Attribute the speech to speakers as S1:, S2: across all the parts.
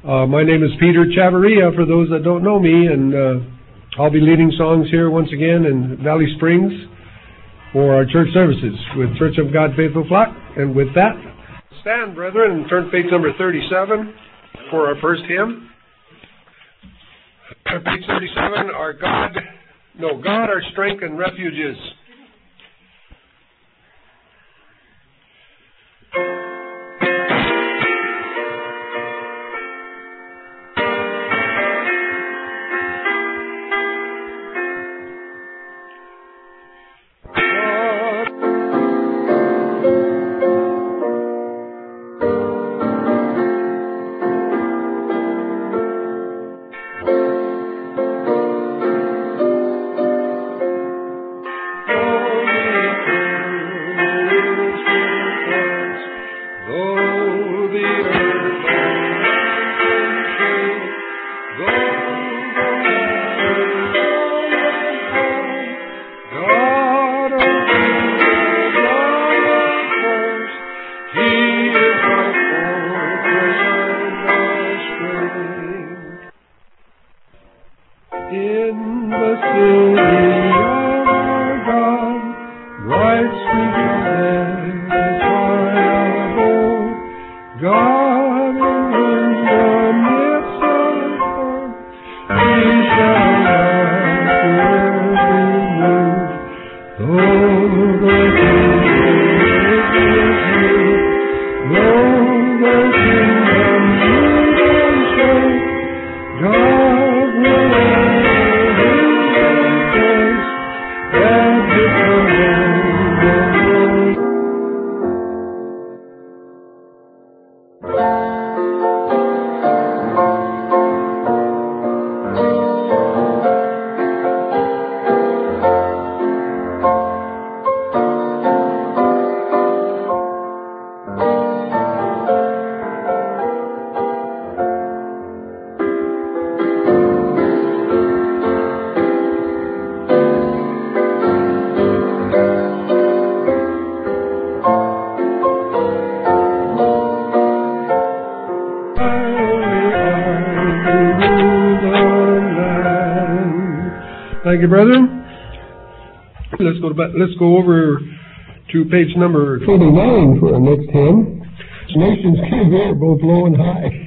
S1: My name is Peter Chavarria, for those that don't know me, and I'll be leading songs here once again in Valley Springs for our church services with Church of God Faithful Flock. And with that, stand, brethren, and turn to page number 37 for our first hymn. Page 37, God, our strength and refuge is. Thank you, brethren. Let's go over to page number 29 for our next hymn. Nations give air, both low and high.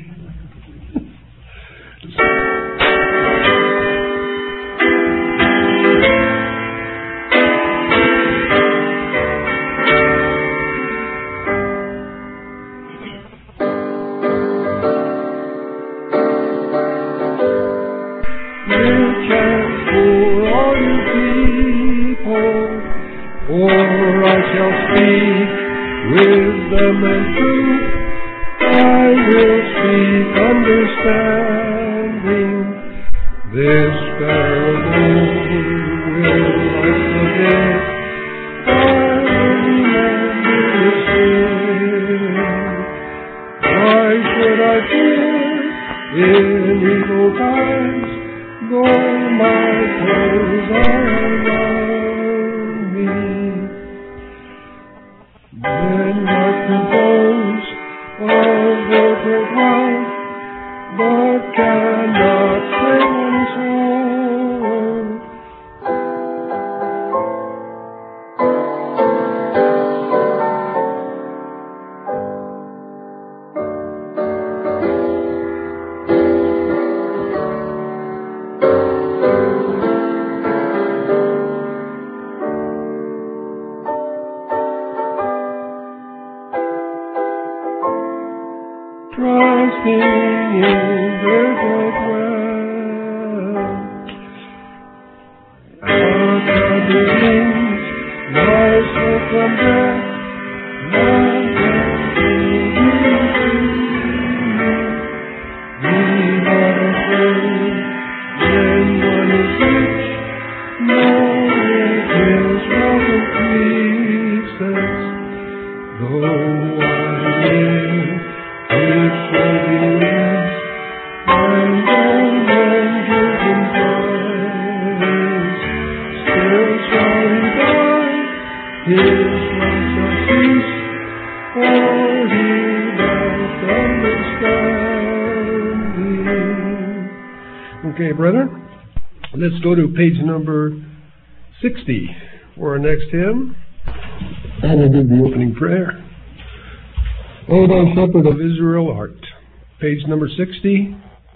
S1: Okay, brethren, let's go to page number 60 for our next hymn, and we'll do the opening prayer. O thou shepherd of Israel art. Page number 60.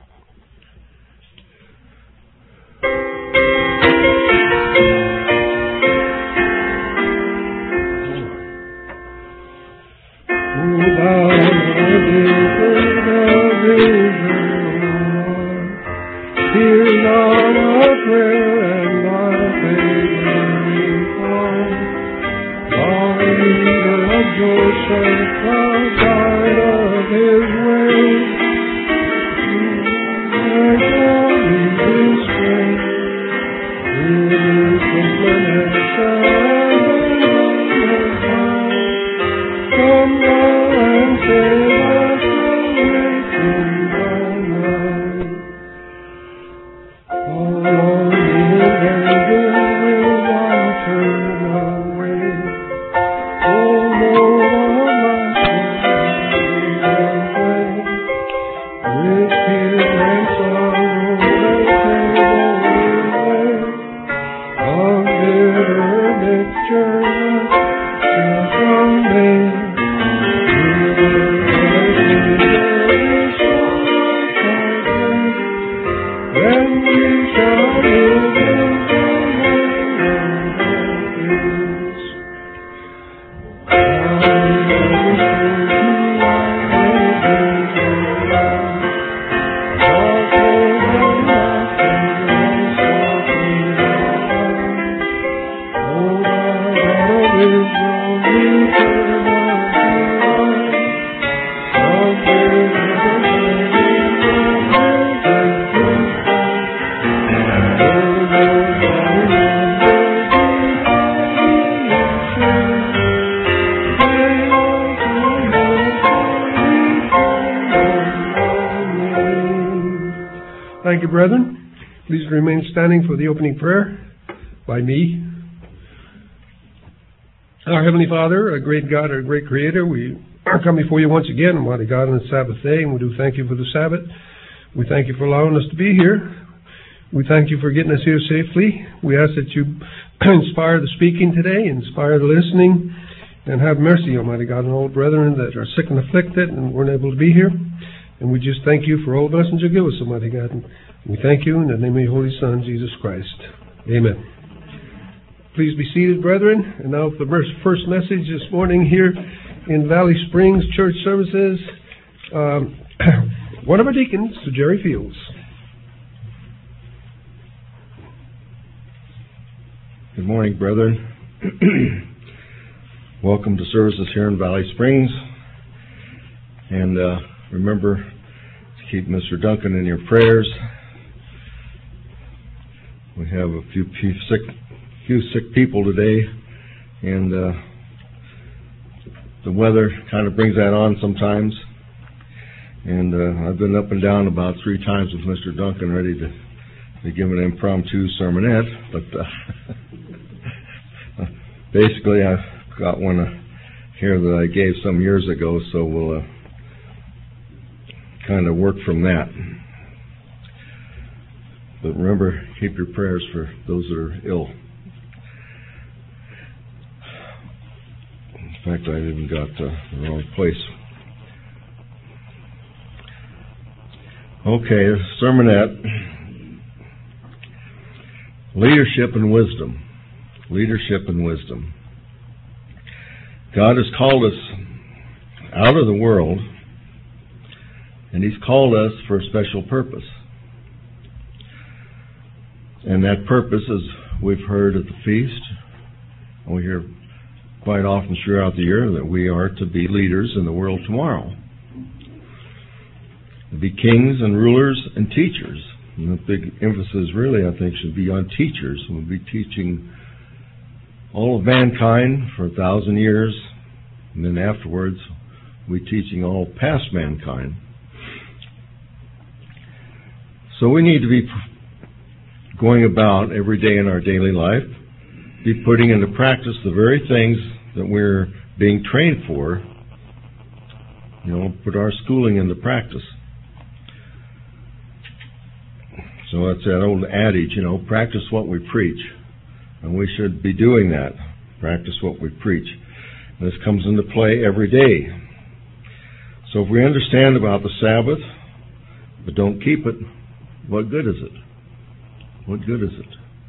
S1: Thank you, brethren. Please remain standing for the opening prayer by me. Our Heavenly Father, our great God, our great Creator, we come before you once again, Almighty God, on the Sabbath day, and we do thank you for the Sabbath. We thank you for allowing us to be here. We thank you for getting us here safely. We ask that you inspire the speaking today, inspire the listening, and have mercy, Almighty God, on all brethren that are sick and afflicted and weren't able to be here. And we just thank you for all the blessings you give us, Almighty God. And we thank you in the name of your Holy Son, Jesus Christ. Amen. Please be seated, brethren. And now for the first message this morning here in Valley Springs Church Services. One of our deacons, Jerry Fields.
S2: Good morning, brethren. Welcome to services here in Valley Springs. And remember to keep Mr. Duncan in your prayers. We have a few sick people today, and the weather kind of brings that on sometimes. And I've been up and down about 3 times with Mr. Duncan, ready to give an impromptu sermonette, but basically I've got one here that I gave some years ago, so we'll kind of work from that. But remember, keep your prayers for those that are ill. In fact, I even got the wrong place. Okay, sermonette. Leadership and wisdom. Leadership and wisdom. God has called us out of the world, and He's called us for a special purpose. And that purpose, as we've heard at the feast, and we hear quite often throughout the year, that we are to be leaders in the world tomorrow. To be kings and rulers and teachers. And the big emphasis really, I think, should be on teachers. We'll be teaching all of mankind for 1,000 years, and then afterwards we'll be teaching all past mankind. So we need to be going about every day in our daily life, be putting into practice the very things that we're being trained for. Put our schooling into practice. So it's that old adage, practice what we preach. And we should be doing that. Practice what we preach. And this comes into play every day. So if we understand about the Sabbath, but don't keep it, what good is it? What good is it?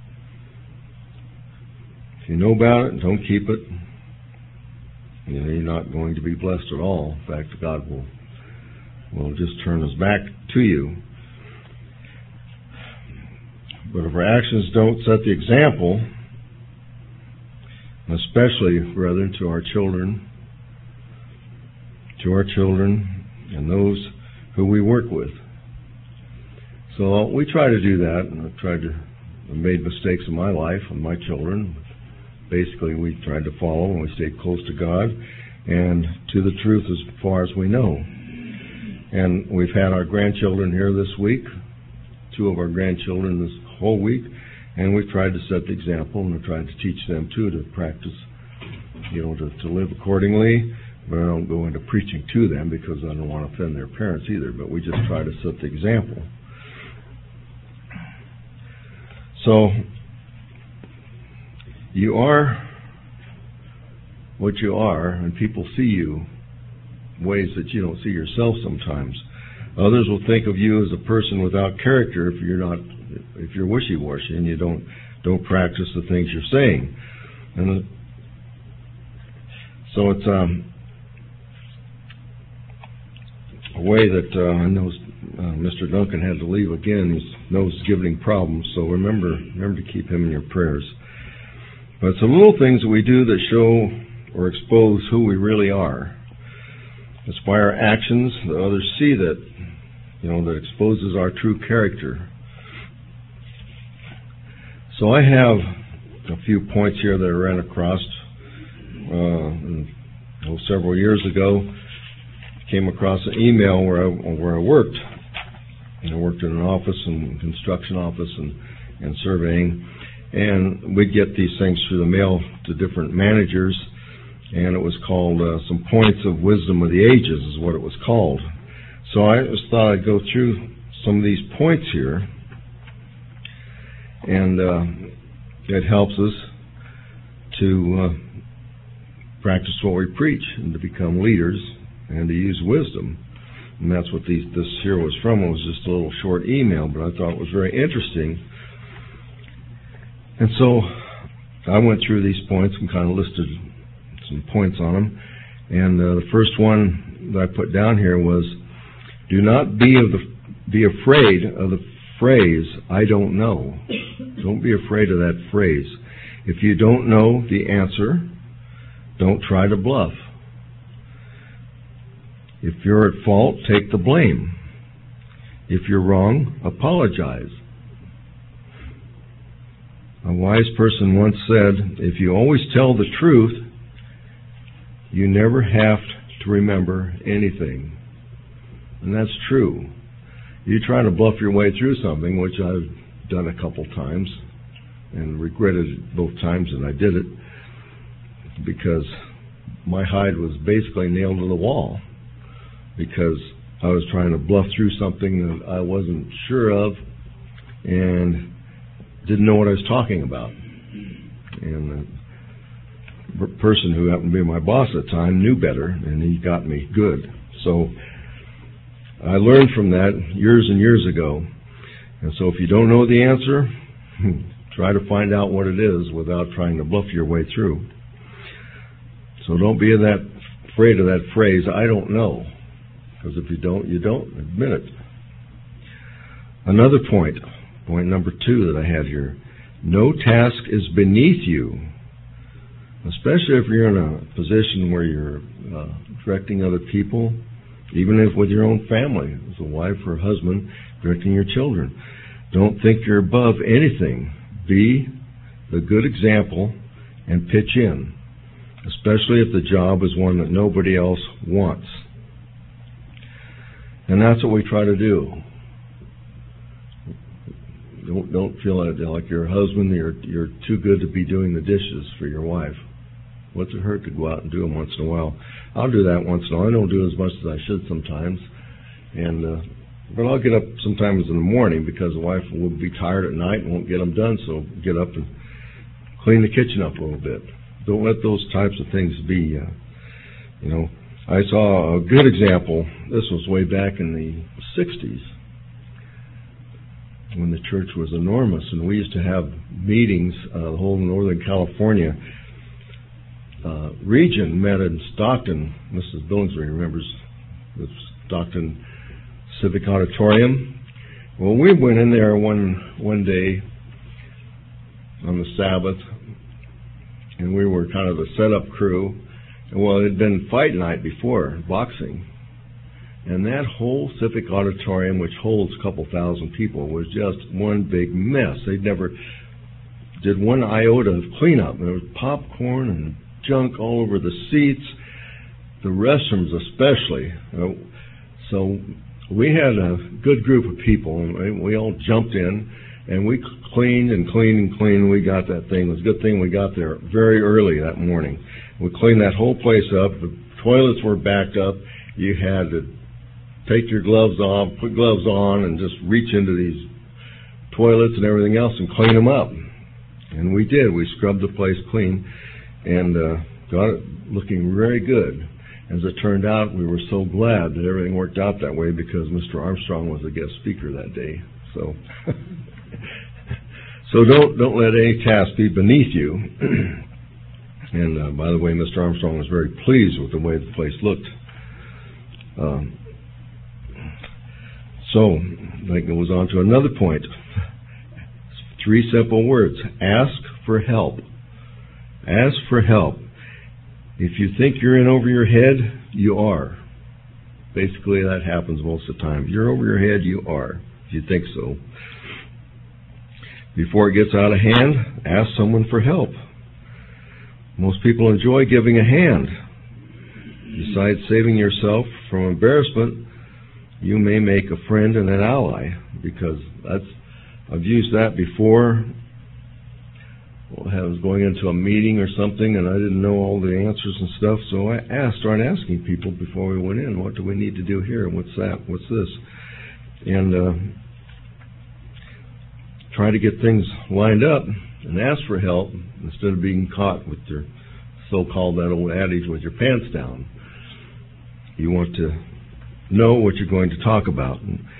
S2: If you know about it and don't keep it, you're not going to be blessed at all. In fact, God will just turn His back to you. But if our actions don't set the example, especially, brethren, to our children and those who we work with. So we try to do that, and I've made mistakes in my life and my children. Basically, we tried to follow, and we stayed close to God and to the truth as far as we know. And we've had our grandchildren here this week, 2 of our grandchildren this whole week, and we've tried to set the example, and we've tried to teach them too to practice, to live accordingly. But I don't go into preaching to them because I don't want to offend their parents either, but we just try to set the example. So, you are what you are, and people see you ways that you don't see yourself sometimes. Others will think of you as a person without character if you're wishy-washy and you don't practice the things you're saying. And so it's a way that I know Mr. Duncan had to leave again. His nose is giving him problems, so remember to keep him in your prayers. But it's the little things that we do that show or expose who we really are. It's by our actions that others see that, that exposes our true character. So I have a few points here that I ran across several years ago. Came across an email where I worked. I worked in an office, and construction office, and surveying. And we'd get these things through the mail to different managers, and it was called Some Points of Wisdom of the Ages is what it was called. So I just thought I'd go through some of these points here, and it helps us to practice what we preach and to become leaders and to use wisdom. And that's what this here was from. It was just a little short email, but I thought it was very interesting. And so I went through these points and kind of listed some points on them. And the first one that I put down here was, do not be afraid of the phrase, I don't know. Don't be afraid of that phrase. If you don't know the answer, don't try to bluff. If you're at fault, take the blame. If you're wrong, apologize. A wise person once said, if you always tell the truth, you never have to remember anything. And that's true. You try to bluff your way through something, which I've done a couple times, and regretted both times that I did it, because my hide was basically nailed to the wall, because I was trying to bluff through something that I wasn't sure of and didn't know what I was talking about. And the person who happened to be my boss at the time knew better, and he got me good. So I learned from that years and years ago. And so if you don't know the answer, try to find out what it is without trying to bluff your way through. So don't be afraid of that phrase, I don't know. Because if you don't, you don't. Admit it. Another point number 2 that I had here. No task is beneath you. Especially if you're in a position where you're directing other people, even if with your own family, as a wife or a husband, directing your children. Don't think you're above anything. Be the good example and pitch in, especially if the job is one that nobody else wants. And that's what we try to do. Don't feel like your husband, you're too good to be doing the dishes for your wife. What's it hurt to go out and do them once in a while? I'll do that once in a while. I don't do as much as I should sometimes. And But I'll get up sometimes in the morning because the wife will be tired at night and won't get them done, so get up and clean the kitchen up a little bit. Don't let those types of things be, I saw a good example. This was way back in the 60s when the church was enormous, and we used to have meetings. The whole Northern California region met in Stockton. Mrs. Billingsley remembers the Stockton Civic Auditorium. Well, we went in there one day on the Sabbath, and we were kind of the setup crew. Well, it had been fight night before, boxing. And that whole Civic Auditorium, which holds a couple thousand people, was just one big mess. They never did one iota of cleanup. There was popcorn and junk all over the seats, the restrooms especially. So we had a good group of people, and we all jumped in, and we cleaned and cleaned and cleaned. We got that thing. It was a good thing we got there very early that morning. We cleaned that whole place up. The toilets were backed up. You had to take your gloves off, put gloves on, and just reach into these toilets and everything else and clean them up. And we did. We scrubbed the place clean and got it looking very good. As it turned out, we were so glad that everything worked out that way because Mr. Armstrong was a guest speaker that day. So, don't let any task be beneath you. And by the way, Mr. Armstrong was very pleased with the way the place looked. So that goes on to another point. 3 simple words. Ask for help. Ask for help. If you think you're in over your head, you are. Basically, that happens most of the time. If you're over your head, you are, if you think so. Before it gets out of hand, ask someone for help. Most people enjoy giving a hand. Besides saving yourself from embarrassment, you may make a friend and an ally, because I've used that before. I was going into a meeting or something, and I didn't know all the answers and stuff, so I started asking people before we went in, what do we need to do here? What's that? What's this? And try to get things lined up and ask for help instead of being caught with your so-called, that old adage, with your pants down. You want to know what you're going to talk about.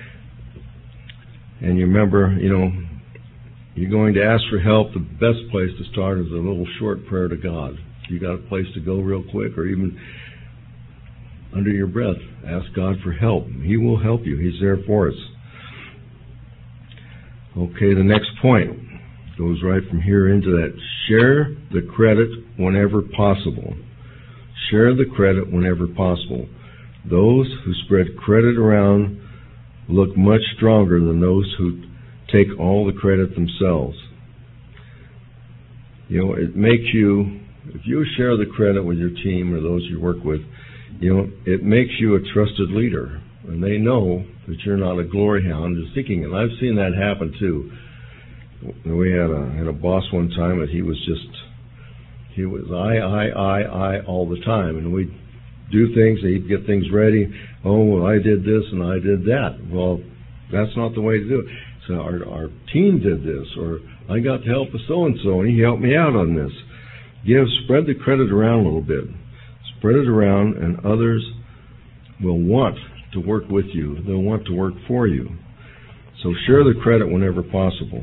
S2: And you remember, you're going to ask for help. The best place to start is a little short prayer to God. If you got a place to go real quick, or even under your breath, ask God for help. He will help you. He's there for us. Okay, the next point goes right from here into that. Share the credit whenever possible. Share the credit whenever possible. Those who spread credit around look much stronger than those who take all the credit themselves. It makes you, if you share the credit with your team or those you work with, it makes you a trusted leader. And they know that you're not a glory hound just seeking it. And I've seen that happen too. We had a boss one time that he was I all the time. And we'd do things, and he'd get things ready. Oh, well, I did this and I did that. Well, that's not the way to do it. So our team did this, or I got the help of so-and-so, and he helped me out on this. Spread the credit around a little bit. Spread it around, and others will want to work with you. They'll want to work for you. So share the credit whenever possible.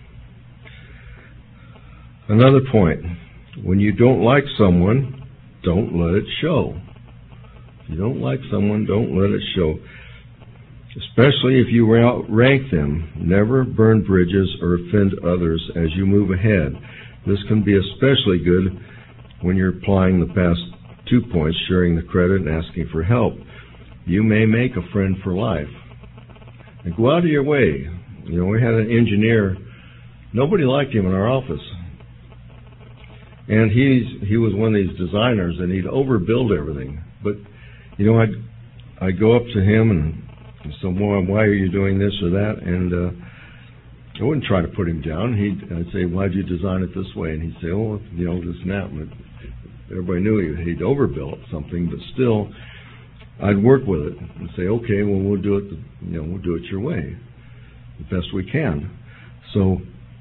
S2: Another point. When you don't like someone, don't let it show. If you don't like someone, don't let it show. Especially if you outrank them. Never burn bridges or offend others as you move ahead. This can be especially good when you're applying the past 2 points, sharing the credit and asking for help. You may make a friend for life. And go out of your way. We had an engineer. Nobody liked him in our office. And he was one of these designers, and he'd overbuild everything. But, I'd go up to him and so, why are you doing this or that? And I wouldn't try to put him down. I'd say, why'd you design it this way? And he'd say, this and that. But everybody knew he'd overbuilt something, but still, I'd work with it and say, okay, well, we'll do it. We'll do it your way, the best we can. So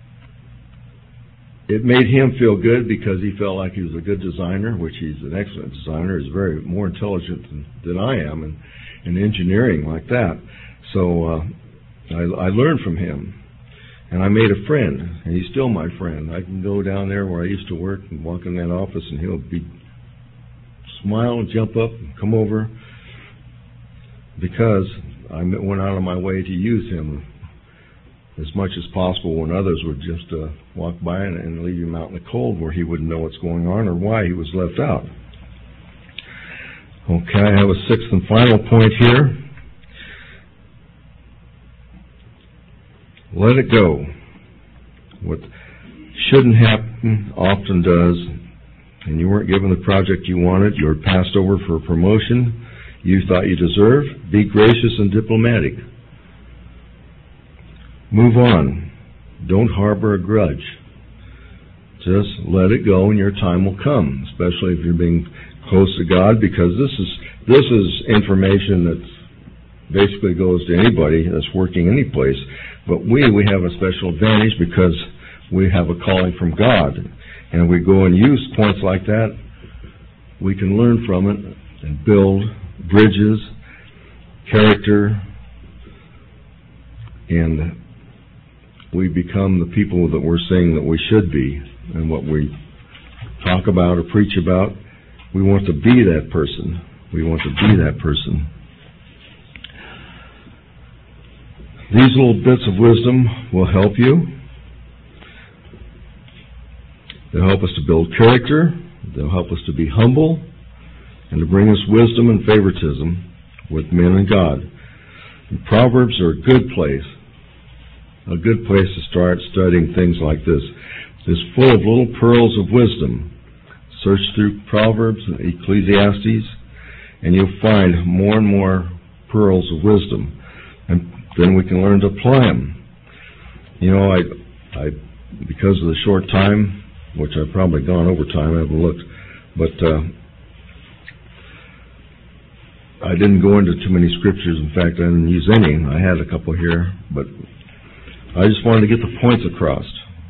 S2: it made him feel good because he felt like he was a good designer, which he's an excellent designer. He's very more intelligent than I am in engineering like that. So I learned from him. And I made a friend, and he's still my friend. I can go down there where I used to work and walk in that office, and he'll smile and jump up and come over because I went out of my way to use him as much as possible when others would just walk by and leave him out in the cold where he wouldn't know what's going on or why he was left out. Okay, I have a sixth and final point here. Let it go. What shouldn't happen often does, and you weren't given the project you wanted, you were passed over for a promotion you thought you deserved. Be gracious and diplomatic. Move on. Don't harbor a grudge. Just let it go and your time will come, especially if you're being close to God, because this is information that basically goes to anybody that's working any place. But we have a special advantage because we have a calling from God. And we go and use points like that, we can learn from it and build bridges, character, and we become the people that we're saying that we should be. And what we talk about or preach about, we want to be that person. We want to be that person. These little bits of wisdom will help you. They'll help us to build character. They'll help us to be humble and to bring us wisdom and favoritism with men and God. And Proverbs are a good place to start studying things like this. It's full of little pearls of wisdom. Search through Proverbs and Ecclesiastes, and you'll find more and more pearls of wisdom. And then we can learn to apply them. I because of the short time, which I've probably gone over time, I haven't looked, but I didn't go into too many scriptures. In fact, I didn't use any. I had a couple here, but I just wanted to get the points across.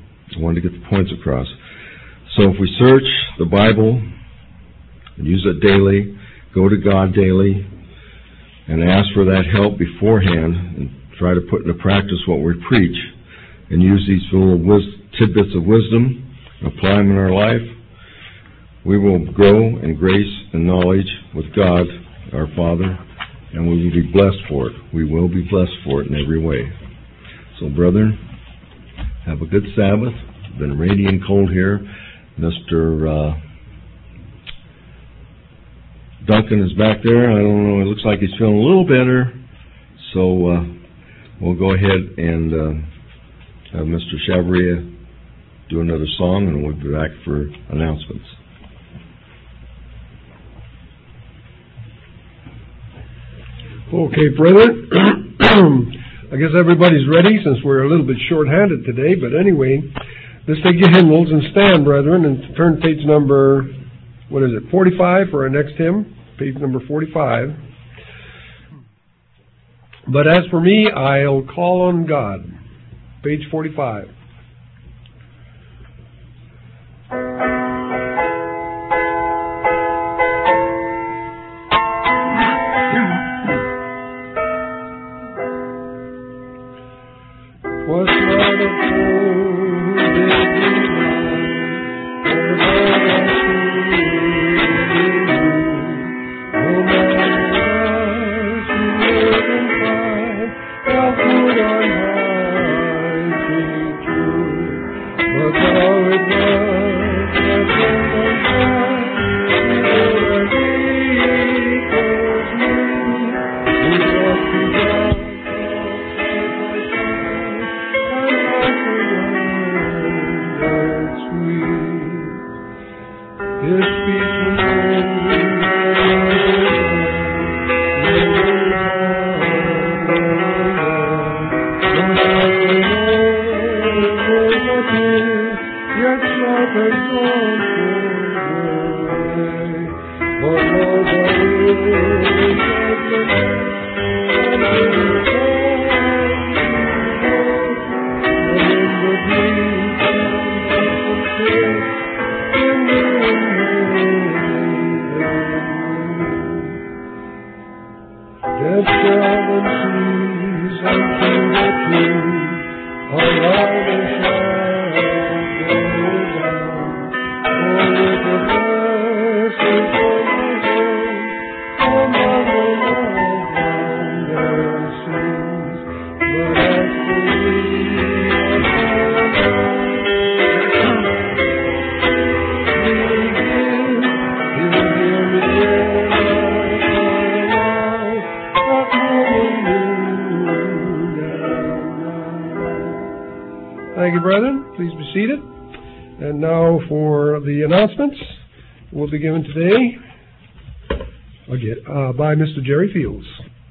S2: So if we search the Bible, use it daily, go to God daily, and ask for that help beforehand, and try to put into practice what we preach, and use these little tidbits of wisdom, and apply them in our life, we will grow in grace and knowledge with God, our Father, and we will be blessed for it. We will be blessed for it in every way. So, brethren, have a good Sabbath. It's been rainy and cold here. Mr. Duncan is back there. I don't know. It looks like he's feeling a little better. So we'll go ahead and have Mr. Chavarria do another song, and we'll be back for announcements.
S1: Okay, brethren. I guess everybody's ready since we're a little bit short-handed today. But anyway, let's take your hymnals and stand, brethren, and turn page number, 45 for our next hymn? Page number 45. But as for me, I'll call on God. Page 45. True. Let seven seas unto the king, all other shall go down. For with the blessing from the Lord, among the wonders sings. But as for me, Thank you, brethren. Please be seated. And now for the announcements will be given today by Mr. Jerry Fields.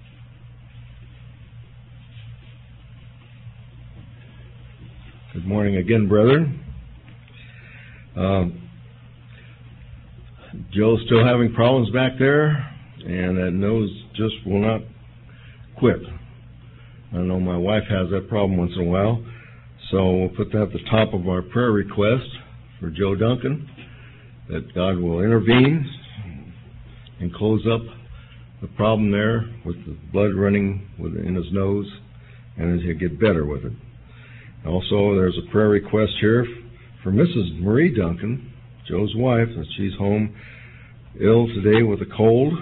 S2: Good morning again, brethren. Joe's still having problems back there, and that nose just will not quit. I know my wife has that problem once in a while. So we'll put that at the top of our prayer request for Joe Duncan, that God will intervene and close up the problem there with the blood running in his nose, and that he'll get better with it. Also, there's a prayer request here for Mrs. Marie Duncan, Joe's wife, that she's home ill today with a cold.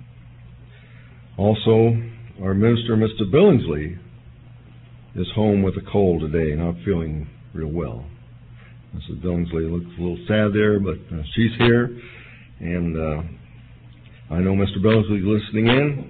S2: Also, our minister, Mr. Billingsley, is home with a cold today, not feeling real well. Mrs. Billingsley looks a little sad there, but she's here, and I know Mr. Billingsley is listening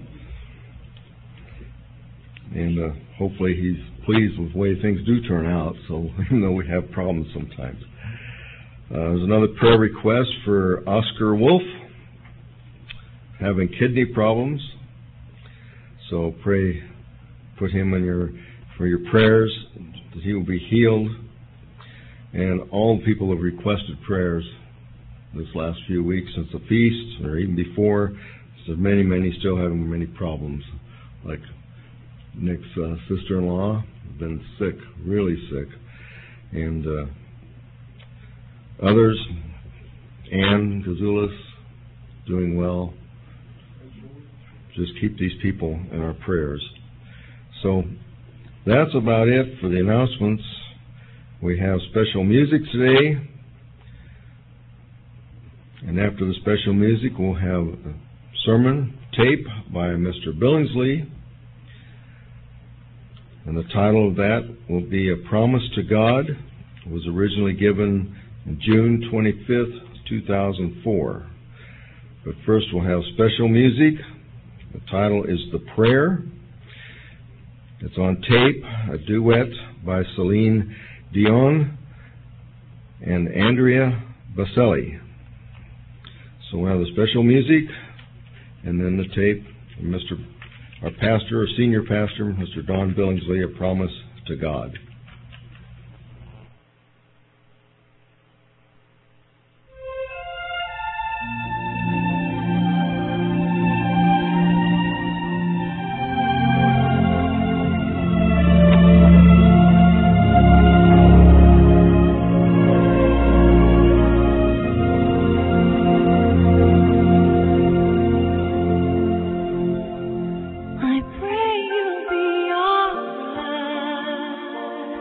S2: in, and hopefully he's pleased with the way things do turn out, so even though we have problems sometimes. There's another prayer request for Oscar Wolf, having kidney problems, so put him in for your prayers, that he will be healed. And all the people have requested prayers this last few weeks since the feast, or even before. So many still having many problems. Like Nick's sister-in-law has been sick, really sick. And others, Ann Gazulis, doing well. Just keep these people in our prayers. So that's about it for the announcements. We have special music today. And after the special music, we'll have a sermon tape by Mr. Billingsley. And the title of that will be A Promise to God. It was originally given June 25th, 2004. But first we'll have special music. The title is The Prayer. It's on tape, a duet by Celine Dion and Andrea Bocelli. So we'll have the special music and then the tape from our pastor, or senior pastor, Mr. Don Billingsley, A Promise to God.
S3: I pray you'll be all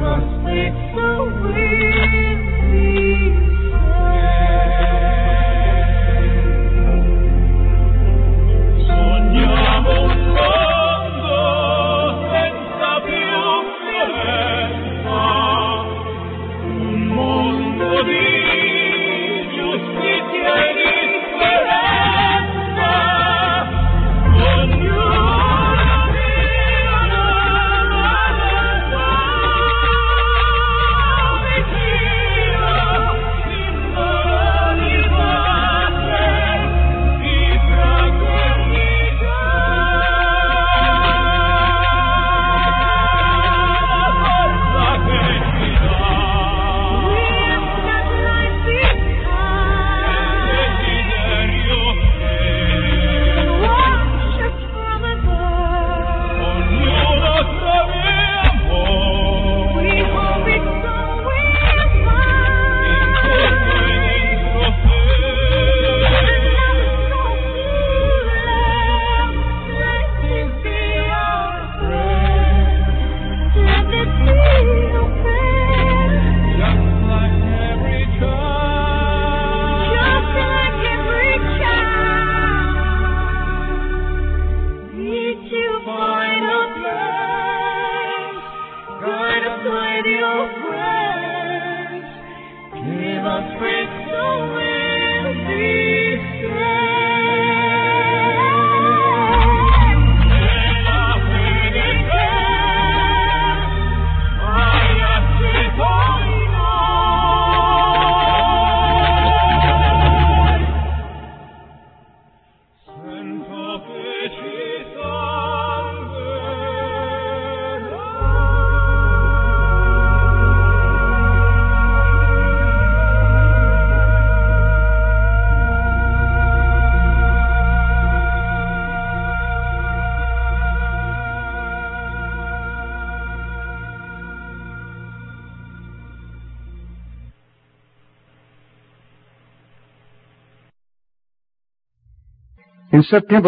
S3: In September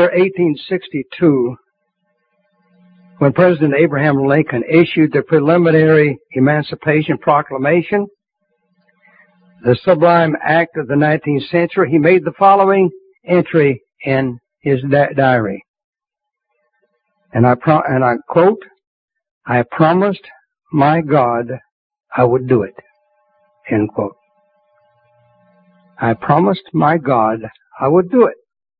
S3: 1862, when President Abraham Lincoln issued the preliminary Emancipation Proclamation, the sublime act of the 19th century, he made the following entry in his diary. And I quote, "I promised my God I would do it." End quote. I promised my God I would do it.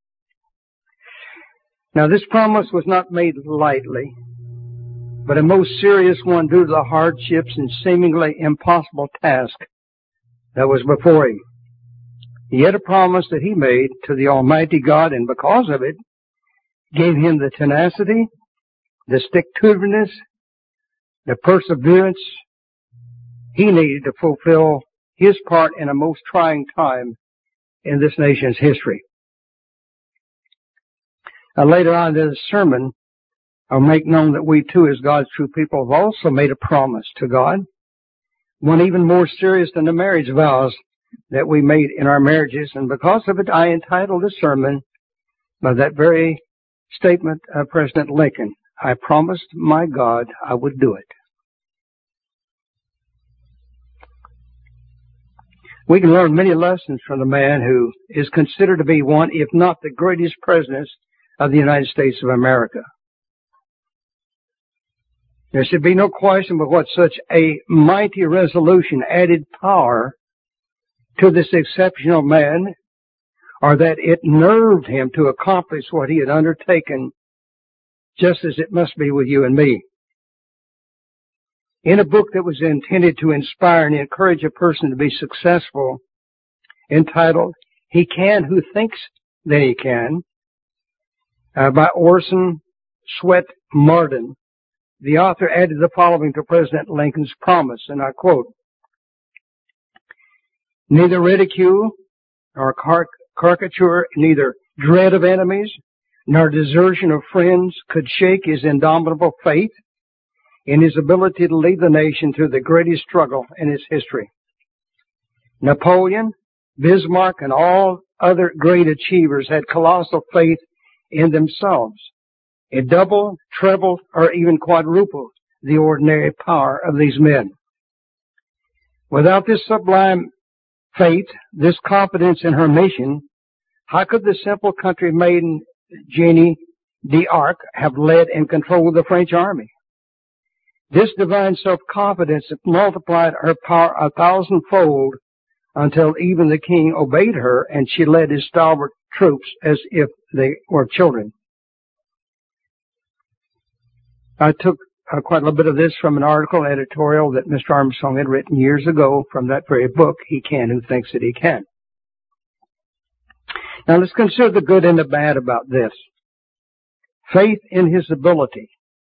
S3: Now, this promise was not made lightly, but a most serious one due to the hardships and seemingly impossible task that was before him. Yet a promise that he made to the Almighty God, and because of it, gave him the tenacity, the stick-to-itiveness, the perseverance he needed to fulfill his part in a most trying time in this nation's history. Later on in this sermon, I'll make known that we too, as God's true people, have also made a promise to God, one even more serious than the marriage vows that we made in our marriages, and because of it, I entitled the sermon by that very statement of President Lincoln, "I promised my God I would do it." We can learn many lessons from the man who is considered to be one, if not the greatest president of the United States of America. There should be no question but what such a mighty resolution added power to this exceptional man, or that it nerved him to accomplish what he had undertaken, just as it must be with you and me. In a book that was intended to inspire and encourage a person to be successful, entitled "He Can Who Thinks That He Can," by Orson Swett Marden, the author added the following to President Lincoln's promise, and I quote, "Neither ridicule nor caricature, neither dread of enemies nor desertion of friends could shake his indomitable faith in his ability to lead the nation through the greatest struggle in its history. Napoleon, Bismarck, and all other great achievers had colossal faith in themselves. It doubled, trebled, or even quadrupled the ordinary power of these men. Without this sublime faith, this confidence in her mission, how could the simple country maiden Jeanne d'Arc have led and controlled the French army? This divine self-confidence multiplied her power 1,000-fold until even the king obeyed her, and she led his stalwart troops as if they were children. I took quite a little bit of this from an article, editorial that Mr. Armstrong had written years ago from that very book, He Can Who Thinks That He Can. Now let's consider the good and the bad about this. Faith in his ability.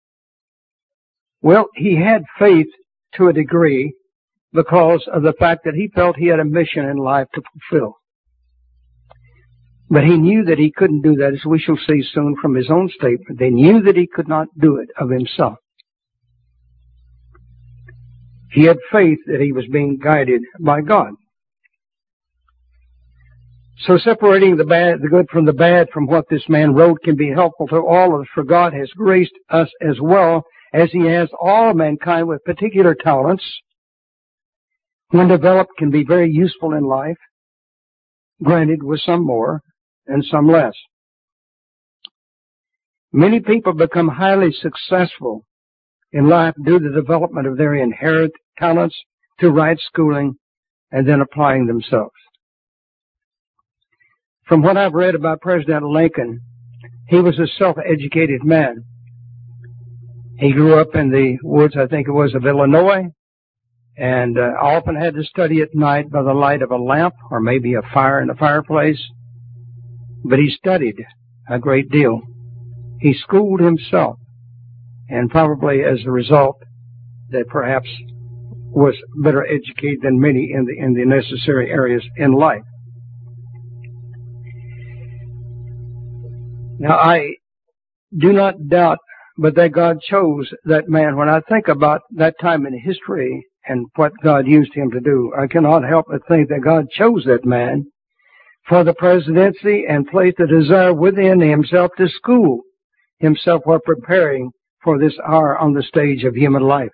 S3: Well, he had faith to a degree because of the fact that he felt he had a mission in life to fulfill. But he knew that he couldn't do that, as we shall see soon from his own statement. They knew that he could not do it of himself. He had faith that he was being guided by God. So separating the good from the bad from what this man wrote can be helpful to all of us, for God has graced us as well as he has all mankind with particular talents. When developed, can be very useful in life, granted with some more and some less. Many people become highly successful in life due to the development of their inherent talents through right schooling and then applying themselves. From what I've read about President Lincoln, he was a self-educated man. He grew up in the woods, I think it was, of Illinois, and often had to study at night by the light of a lamp or maybe a fire in the fireplace. But he studied a great deal. He schooled himself, and probably as a result that perhaps was better educated than many in the necessary areas in life. Now, I do not doubt but that God chose that man. When I think about that time in history and what God used him to do, I cannot help but think that God chose that man for the presidency and placed the desire within himself to school himself while preparing for this hour on the stage of human life.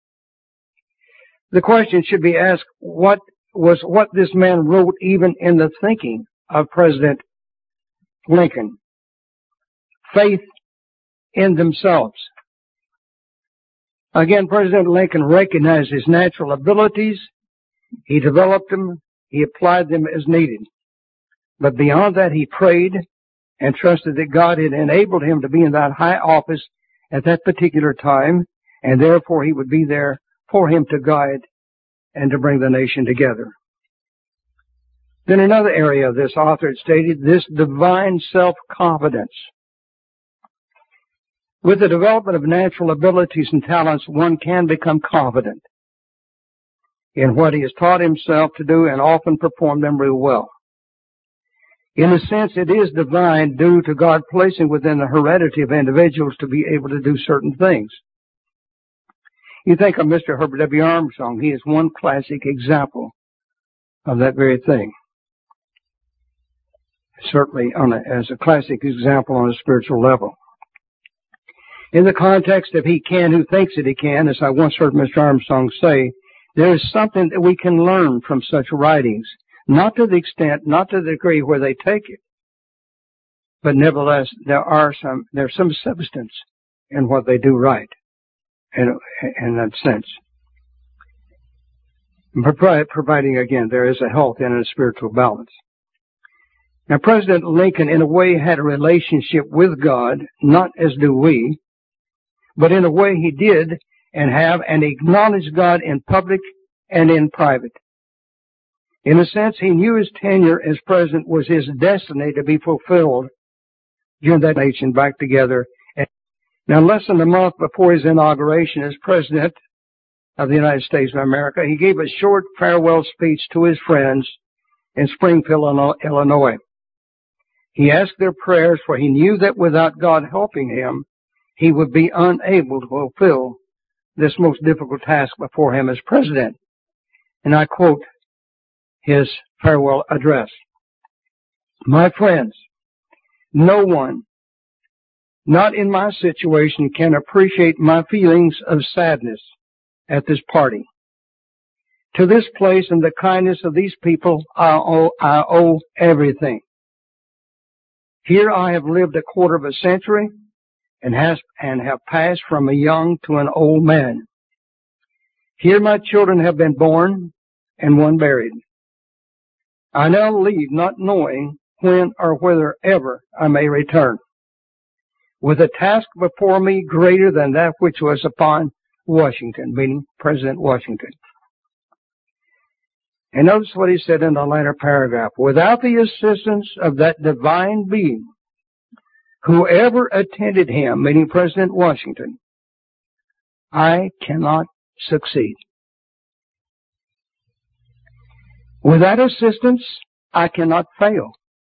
S3: The question should be asked, what this man wrote even in the thinking of President Lincoln? Faith in themselves. Again, President Lincoln recognized his natural abilities. He developed them. He applied them as needed. But beyond that, he prayed and trusted that God had enabled him to be in that high office at that particular time, and therefore he would be there for him to guide and to bring the nation together. Then another area of this author had stated, this divine self-confidence. With the development of natural abilities and talents, one can become confident in what he has taught himself to do and often perform them real well. In a sense, it is divine due to God placing within the heredity of individuals to be able to do certain things. You think of Mr. Herbert W. Armstrong. He is one classic example of that very thing. Certainly as a classic example on a spiritual level. In the context of he can who thinks that he can, as I once heard Mr. Armstrong say, there is something that we can learn from such writings. Not to the extent, not to the degree where they take it, but nevertheless, there's some substance in what they do right, in that sense. Providing, again, there is a health and a spiritual balance. Now, President Lincoln, in a way, had a relationship with God, not as do we, but in a way he did and have, and acknowledged God in public and in private. In a sense, he knew his tenure as president was his destiny to be fulfilled during that nation back together. Now, less than a month before his inauguration as president of the United States of America, he gave a short farewell speech to his friends in Springfield, Illinois. He asked their prayers, for he knew that without God helping him, he would be unable to fulfill this most difficult task before him as president. And I quote his farewell address. My friends, no one, not in my situation, can appreciate my feelings of sadness at this parting. To this place and the kindness of these people, I owe everything. Here I have lived a quarter of a century and have passed from a young to an old man. Here my children have been born and one buried. I now leave not knowing when or whether ever I may return, with a task before me greater than that which was upon Washington, meaning President Washington. And notice what he said in the latter paragraph. Without the assistance of that divine being, whoever attended him, meaning President Washington, I cannot succeed. Without assistance, I cannot fail.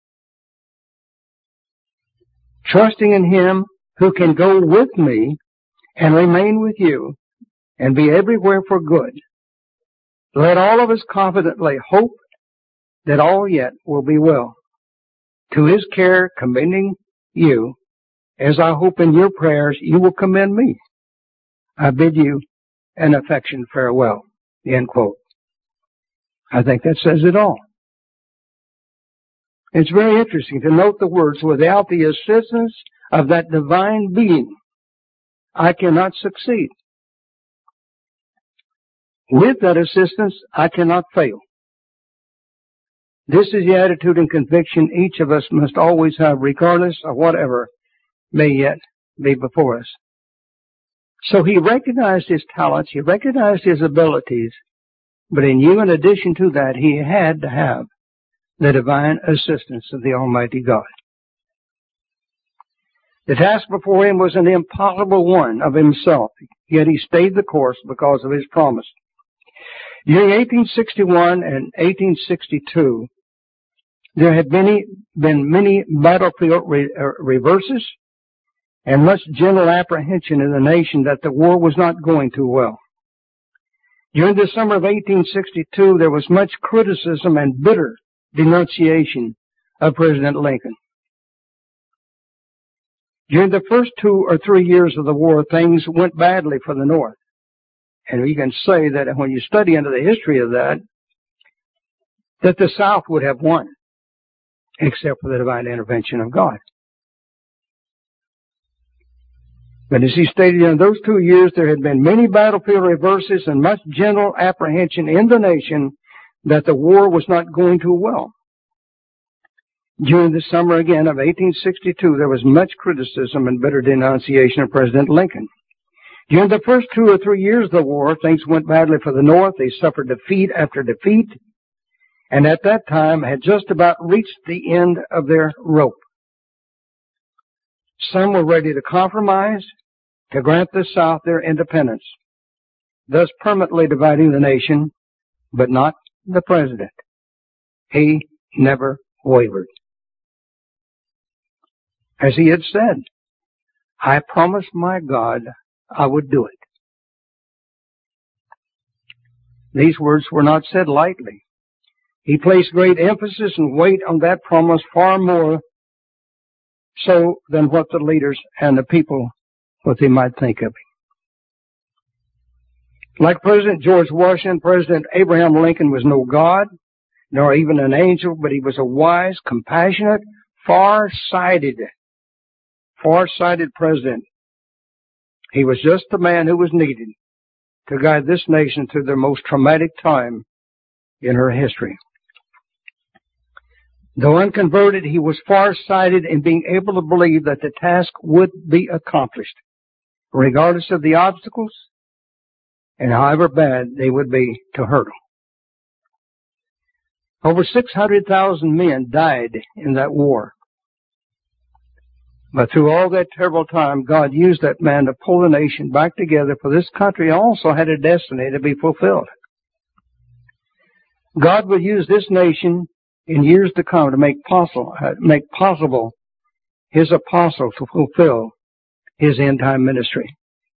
S3: Trusting in him who can go with me and remain with you and be everywhere for good, let all of us confidently hope that all yet will be well. To his care commending you, as I hope in your prayers you will commend me. I bid you an affectionate farewell. End quote. I think that says it all. It's very interesting to note the words, without the assistance of that divine being, I cannot succeed. With that assistance, I cannot fail. This is the attitude and conviction each of us must always have, regardless of whatever may yet be before us. So he recognized his talents, he recognized his abilities, but he knew in addition to that, he had to have the divine assistance of the Almighty God. The task before him was an impossible one of himself, yet he stayed the course because of his promise. During 1861 and 1862, there had been many battlefield reverses and much general apprehension in the nation that the war was not going too well. During the summer of 1862, there was much criticism and bitter denunciation of President Lincoln. During the first 2 or 3 years of the war, things went badly for the North. And you can say that when you study into the history of that the South would have won, except for the divine intervention of God. But as he stated, in those 2 years, there had been many battlefield reverses and much general apprehension in the nation that the war was not going too well. During the summer again of 1862, there was much criticism and bitter denunciation of President Lincoln. During the first 2 or 3 years of the war, things went badly for the North. They suffered defeat after defeat, and at that time had just about reached the end of their rope. Some were ready to compromise, to grant the South their independence, thus permanently dividing the nation, but not the President. He never wavered. As he had said, I promised my God I would do it. These words were not said lightly. He placed great emphasis and weight on that promise, far more so than what the leaders and the people, what they might think of him. Like President George Washington, President Abraham Lincoln was no God, nor even an angel, but he was a wise, compassionate, far-sighted president. He was just the man who was needed to guide this nation through their most traumatic time in her history. Though unconverted, he was far-sighted in being able to believe that the task would be accomplished, regardless of the obstacles and however bad they would be to hurdle. Over 600,000 men died in that war. But through all that terrible time, God used that man to pull the nation back together, for this country also had a destiny to be fulfilled. God would use this nation in years to come to make possible His apostle to fulfill His end-time ministry.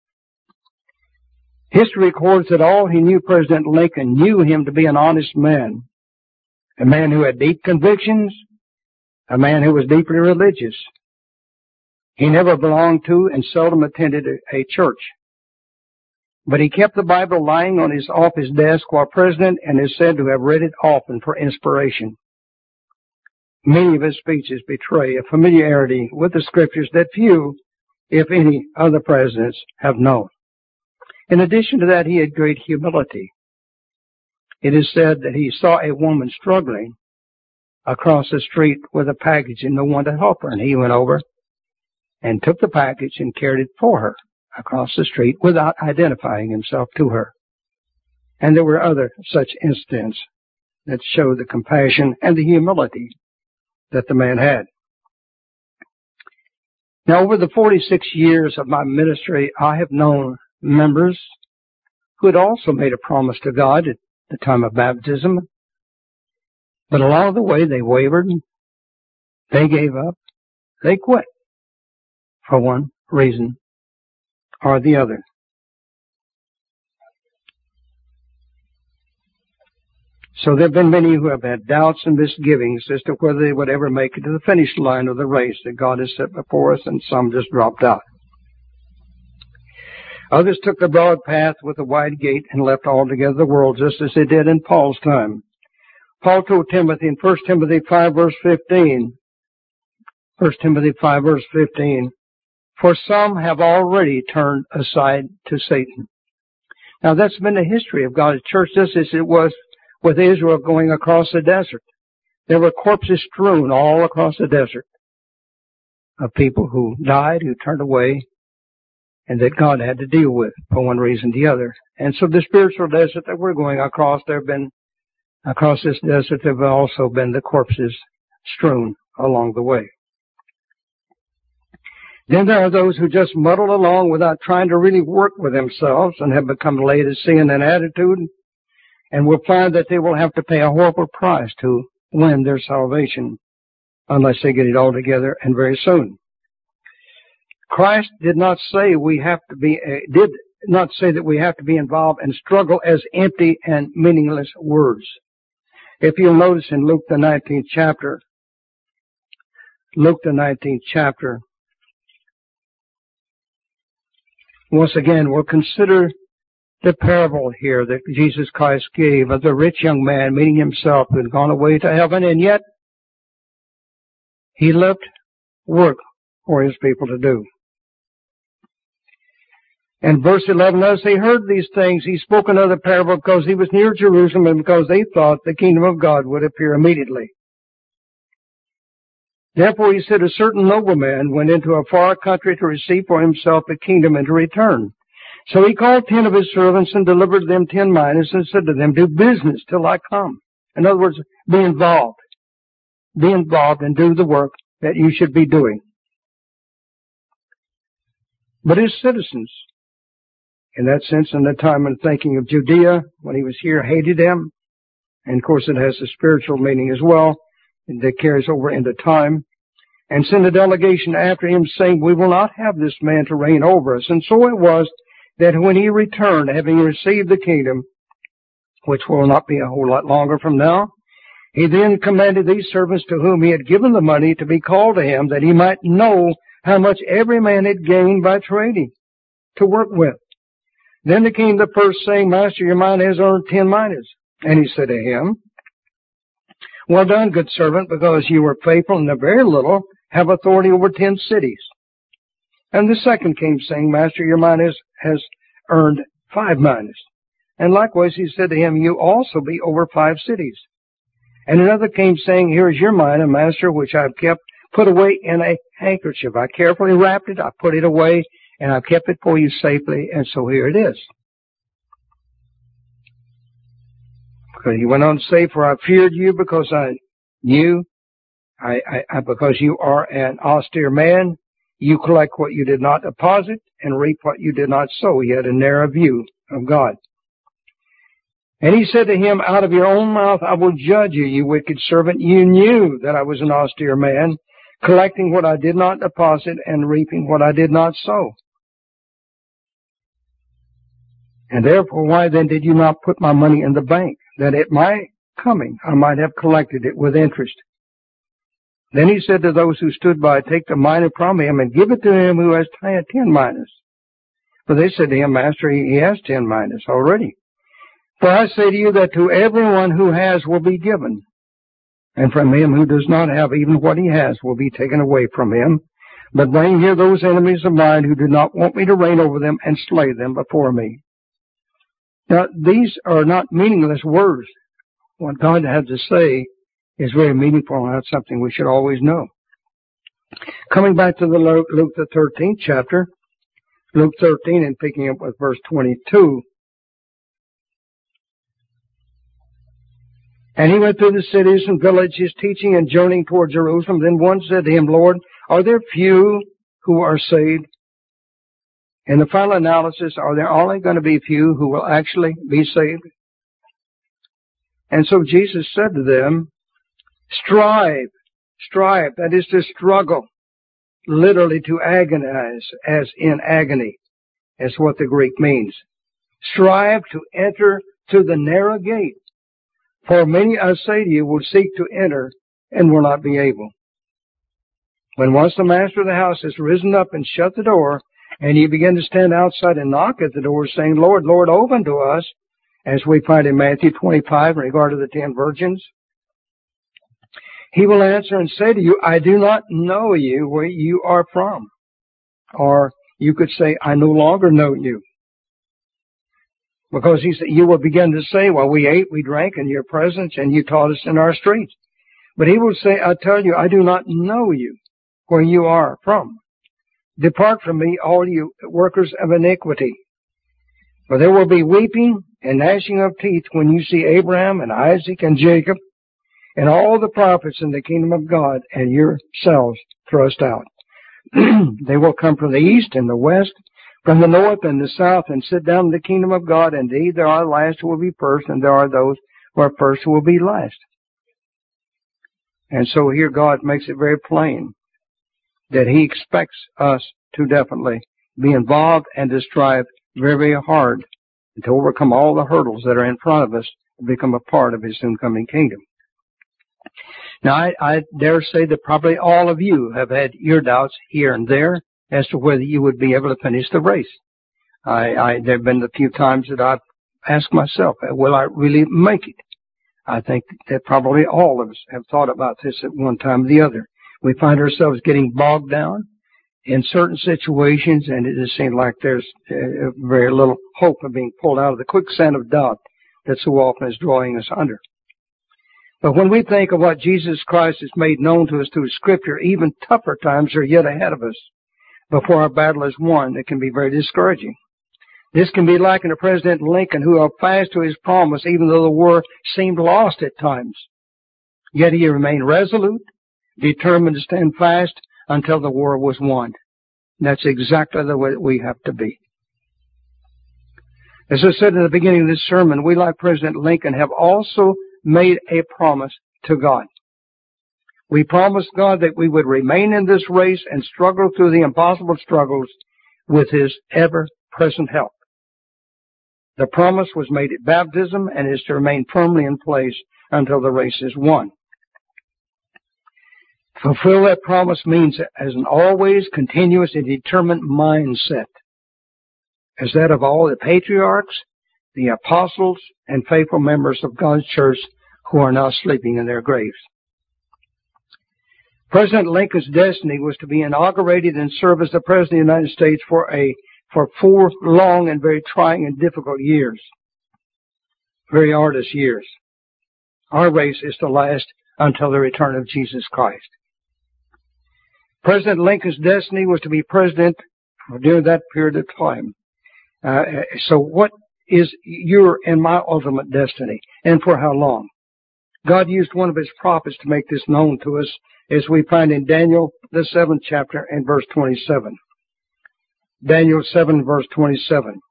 S3: History records that all who knew President Lincoln knew him to be an honest man, a man who had deep convictions, a man who was deeply religious. He never belonged to and seldom attended a church. But he kept the Bible lying off his desk while president and is said to have read it often for inspiration. Many of his speeches betray a familiarity with the Scriptures that few, if any, other presidents have known. In addition to that, he had great humility. It is said that he saw a woman struggling across the street with a package and no one to help her, and he went over and took the package and carried it for her across the street without identifying himself to her. And there were other such incidents that show the compassion and the humility that the man had. Now, over the 46 years of my ministry, I have known members who had also made a promise to God at the time of baptism, but along the way they wavered, they gave up, they quit for one reason or the other. So there have been many who have had doubts and misgivings as to whether they would ever make it to the finish line of the race that God has set before us, and some just dropped out. Others took the broad path with the wide gate and left altogether the world, just as they did in Paul's time. Paul told Timothy in 1 Timothy 5 verse 15, 1 Timothy 5 verse 15, for some have already turned aside to Satan. Now that's been the history of God's church, just as it was with Israel going across the desert. There were corpses strewn all across the desert of people who died, who turned away, and that God had to deal with for one reason or the other. And so the spiritual desert that we're going across, across this desert, there have also been the corpses strewn along the way. Then there are those who just muddle along without trying to really work with themselves and have become lazy in an attitude, and will find that they will have to pay a horrible price to win their salvation unless they get it all together and very soon. Christ did not say that we have to be involved and struggle as empty and meaningless words. If you'll notice in Luke the 19th chapter, once again, we'll consider the parable here that Jesus Christ gave of the rich young man meeting himself who had gone away to heaven, and yet he left work for his people to do. And verse 11, as they heard these things, he spoke another parable because he was near Jerusalem and because they thought the kingdom of God would appear immediately. Therefore he said, a certain nobleman went into a far country to receive for himself the kingdom and to return. So he called 10 of his servants and delivered them 10 minas and said to them, do business till I come. In other words, be involved. Be involved and do the work that you should be doing. But his citizens, in that sense, in the time and thinking of Judea, when he was here, hated him. And of course it has a spiritual meaning as well that carries over into time. And sent a delegation after him saying, we will not have this man to reign over us. And so it was that when he returned, having received the kingdom, which will not be a whole lot longer from now, he then commanded these servants to whom he had given the money to be called to him, that he might know how much every man had gained by trading to work with. Then there came the first, saying, Master, your mina has earned 10 minas. And he said to him, well done, good servant, because you were faithful in a very little, have authority over 10 cities. And the second came, saying, Master, your mina has earned 5 minas. And likewise he said to him, you also be over 5 cities. And another came, saying, here is your mina, Master, which I have kept put away in a handkerchief. I carefully wrapped it, I put it away, and I've kept it for you safely, and so here it is. Because he went on to say, for I feared you because because you are an austere man. You collect what you did not deposit and reap what you did not sow. He had a narrow view of God. And he said to him, out of your own mouth I will judge you, you wicked servant. You knew that I was an austere man, collecting what I did not deposit and reaping what I did not sow. And therefore, why then did you not put my money in the bank, that at my coming I might have collected it with interest? Then he said to those who stood by, take the mina from him and give it to him who has 10 minas. For they said to him, Master, he has 10 minas already. For I say to you that to everyone who has will be given, and from him who does not have, even what he has will be taken away from him. But bring here those enemies of mine who do not want me to reign over them, and slay them before me. Now, these are not meaningless words. What God has to say is very meaningful, and that's something we should always know. Coming back to the Luke the 13th chapter, Luke 13 and picking up with verse 22. And he went through the cities and villages, teaching and journeying toward Jerusalem. Then one said to him, Lord, are there few who are saved? In the final analysis, are there only going to be few who will actually be saved? And so Jesus said to them, strive, that is to struggle, literally to agonize, as in agony, is what the Greek means. Strive to enter to the narrow gate, for many, I say to you, will seek to enter and will not be able. When once the master of the house has risen up and shut the door, and you begin to stand outside and knock at the door, saying, Lord, Lord, open to us, as we find in Matthew 25 in regard to the 10 virgins, he will answer and say to you, I do not know you, where you are from. Or you could say, I no longer know you. Because you will begin to say, well, we ate, we drank in your presence, and you taught us in our streets. But he will say, I tell you, I do not know you, where you are from. Depart from me, all you workers of iniquity. For there will be weeping and gnashing of teeth when you see Abraham and Isaac and Jacob and all the prophets in the kingdom of God and yourselves thrust out. They will come from the east and the west, from the north and the south, and sit down in the kingdom of God. Indeed, there are last who will be first, and there are those who are first who will be last. And so here God makes it very plain that he expects us to definitely be involved and to strive very, very hard to overcome all the hurdles that are in front of us to become a part of his soon coming kingdom. Now, I dare say that probably all of you have had your doubts here and there as to whether you would be able to finish the race. There have been a few times that I've asked myself, will I really make it? I think that probably all of us have thought about this at one time or the other. We find ourselves getting bogged down in certain situations, and it just seems like there's very little hope of being pulled out of the quicksand of doubt that so often is drawing us under. But when we think of what Jesus Christ has made known to us through Scripture, even tougher times are yet ahead of us. Before our battle is won, it can be very discouraging. This can be likened to President Lincoln, who held fast to his promise even though the war seemed lost at times. Yet he remained resolute, determined to stand fast until the war was won. And that's exactly the way that we have to be. As I said in the beginning of this sermon, we, like President Lincoln, have also made a promise to God. We promised God that we would remain in this race and struggle through the impossible struggles with his ever-present help. The promise was made at baptism and is to remain firmly in place until the race is won. Fulfill that promise means as an always continuous and determined mindset, as that of all the patriarchs, the apostles, and faithful members of God's church who are now sleeping in their graves. President Lincoln's destiny was to be inaugurated and serve as the President of the United States for 4 long and very trying and difficult years. Very arduous years. Our race is to last until the return of Jesus Christ. President Lincoln's destiny was to be president during that period of time. So what is your and my ultimate destiny, and for how long? God used one of his prophets to make this known to us, as we find in Daniel, the 7th chapter, and verse 27. Daniel 7, verse 27.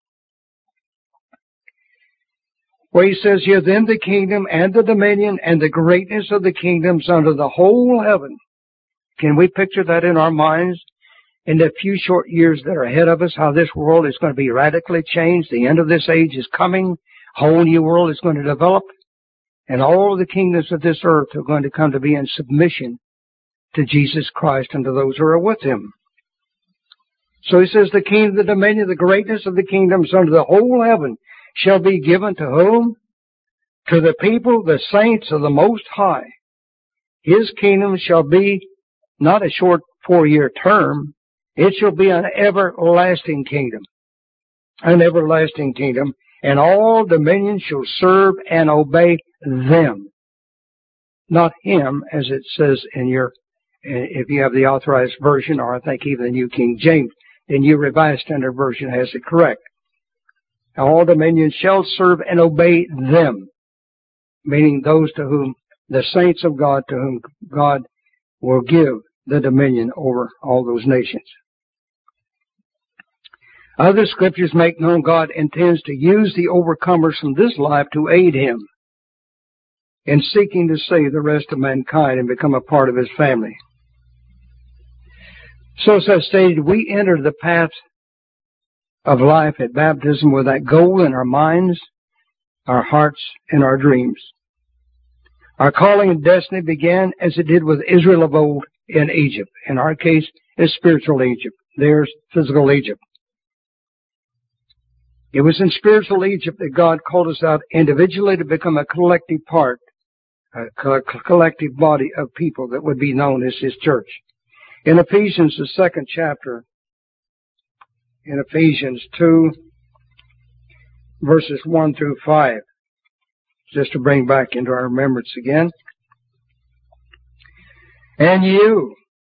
S3: Where he says here, then the kingdom and the dominion and the greatness of the kingdoms under the whole heaven. Can we picture that in our minds? In the few short years that are ahead of us, how this world is going to be radically changed. The end of this age is coming. A whole new world is going to develop. And all of the kingdoms of this earth are going to come to be in submission to Jesus Christ and to those who are with him. So he says, the kingdom, the dominion, the greatness of the kingdoms under the whole heaven shall be given to whom? To the people, the saints of the Most High. His kingdom shall be not a short 4-year term. It shall be an everlasting kingdom. An everlasting kingdom. And all dominions shall serve and obey them. Not him, as it says in your, if you have the Authorized Version, or I think even the New King James, the New Revised Standard Version has it correct. All dominions shall serve and obey them. Meaning those to whom, the saints of God, to whom God will give the dominion over all those nations. Other scriptures make known God intends to use the overcomers from this life to aid him in seeking to save the rest of mankind and become a part of his family. So as I stated, we enter the path of life at baptism with that goal in our minds, our hearts, and our dreams. Our calling and destiny began as it did with Israel of old in Egypt. In our case, it's spiritual Egypt. There's physical Egypt. It was in spiritual Egypt that God called us out individually to become a collective part, a collective body of people that would be known as His church. In Ephesians, the 2nd chapter, in Ephesians 2, verses 1 through 5, just to bring back into our remembrance again. And you,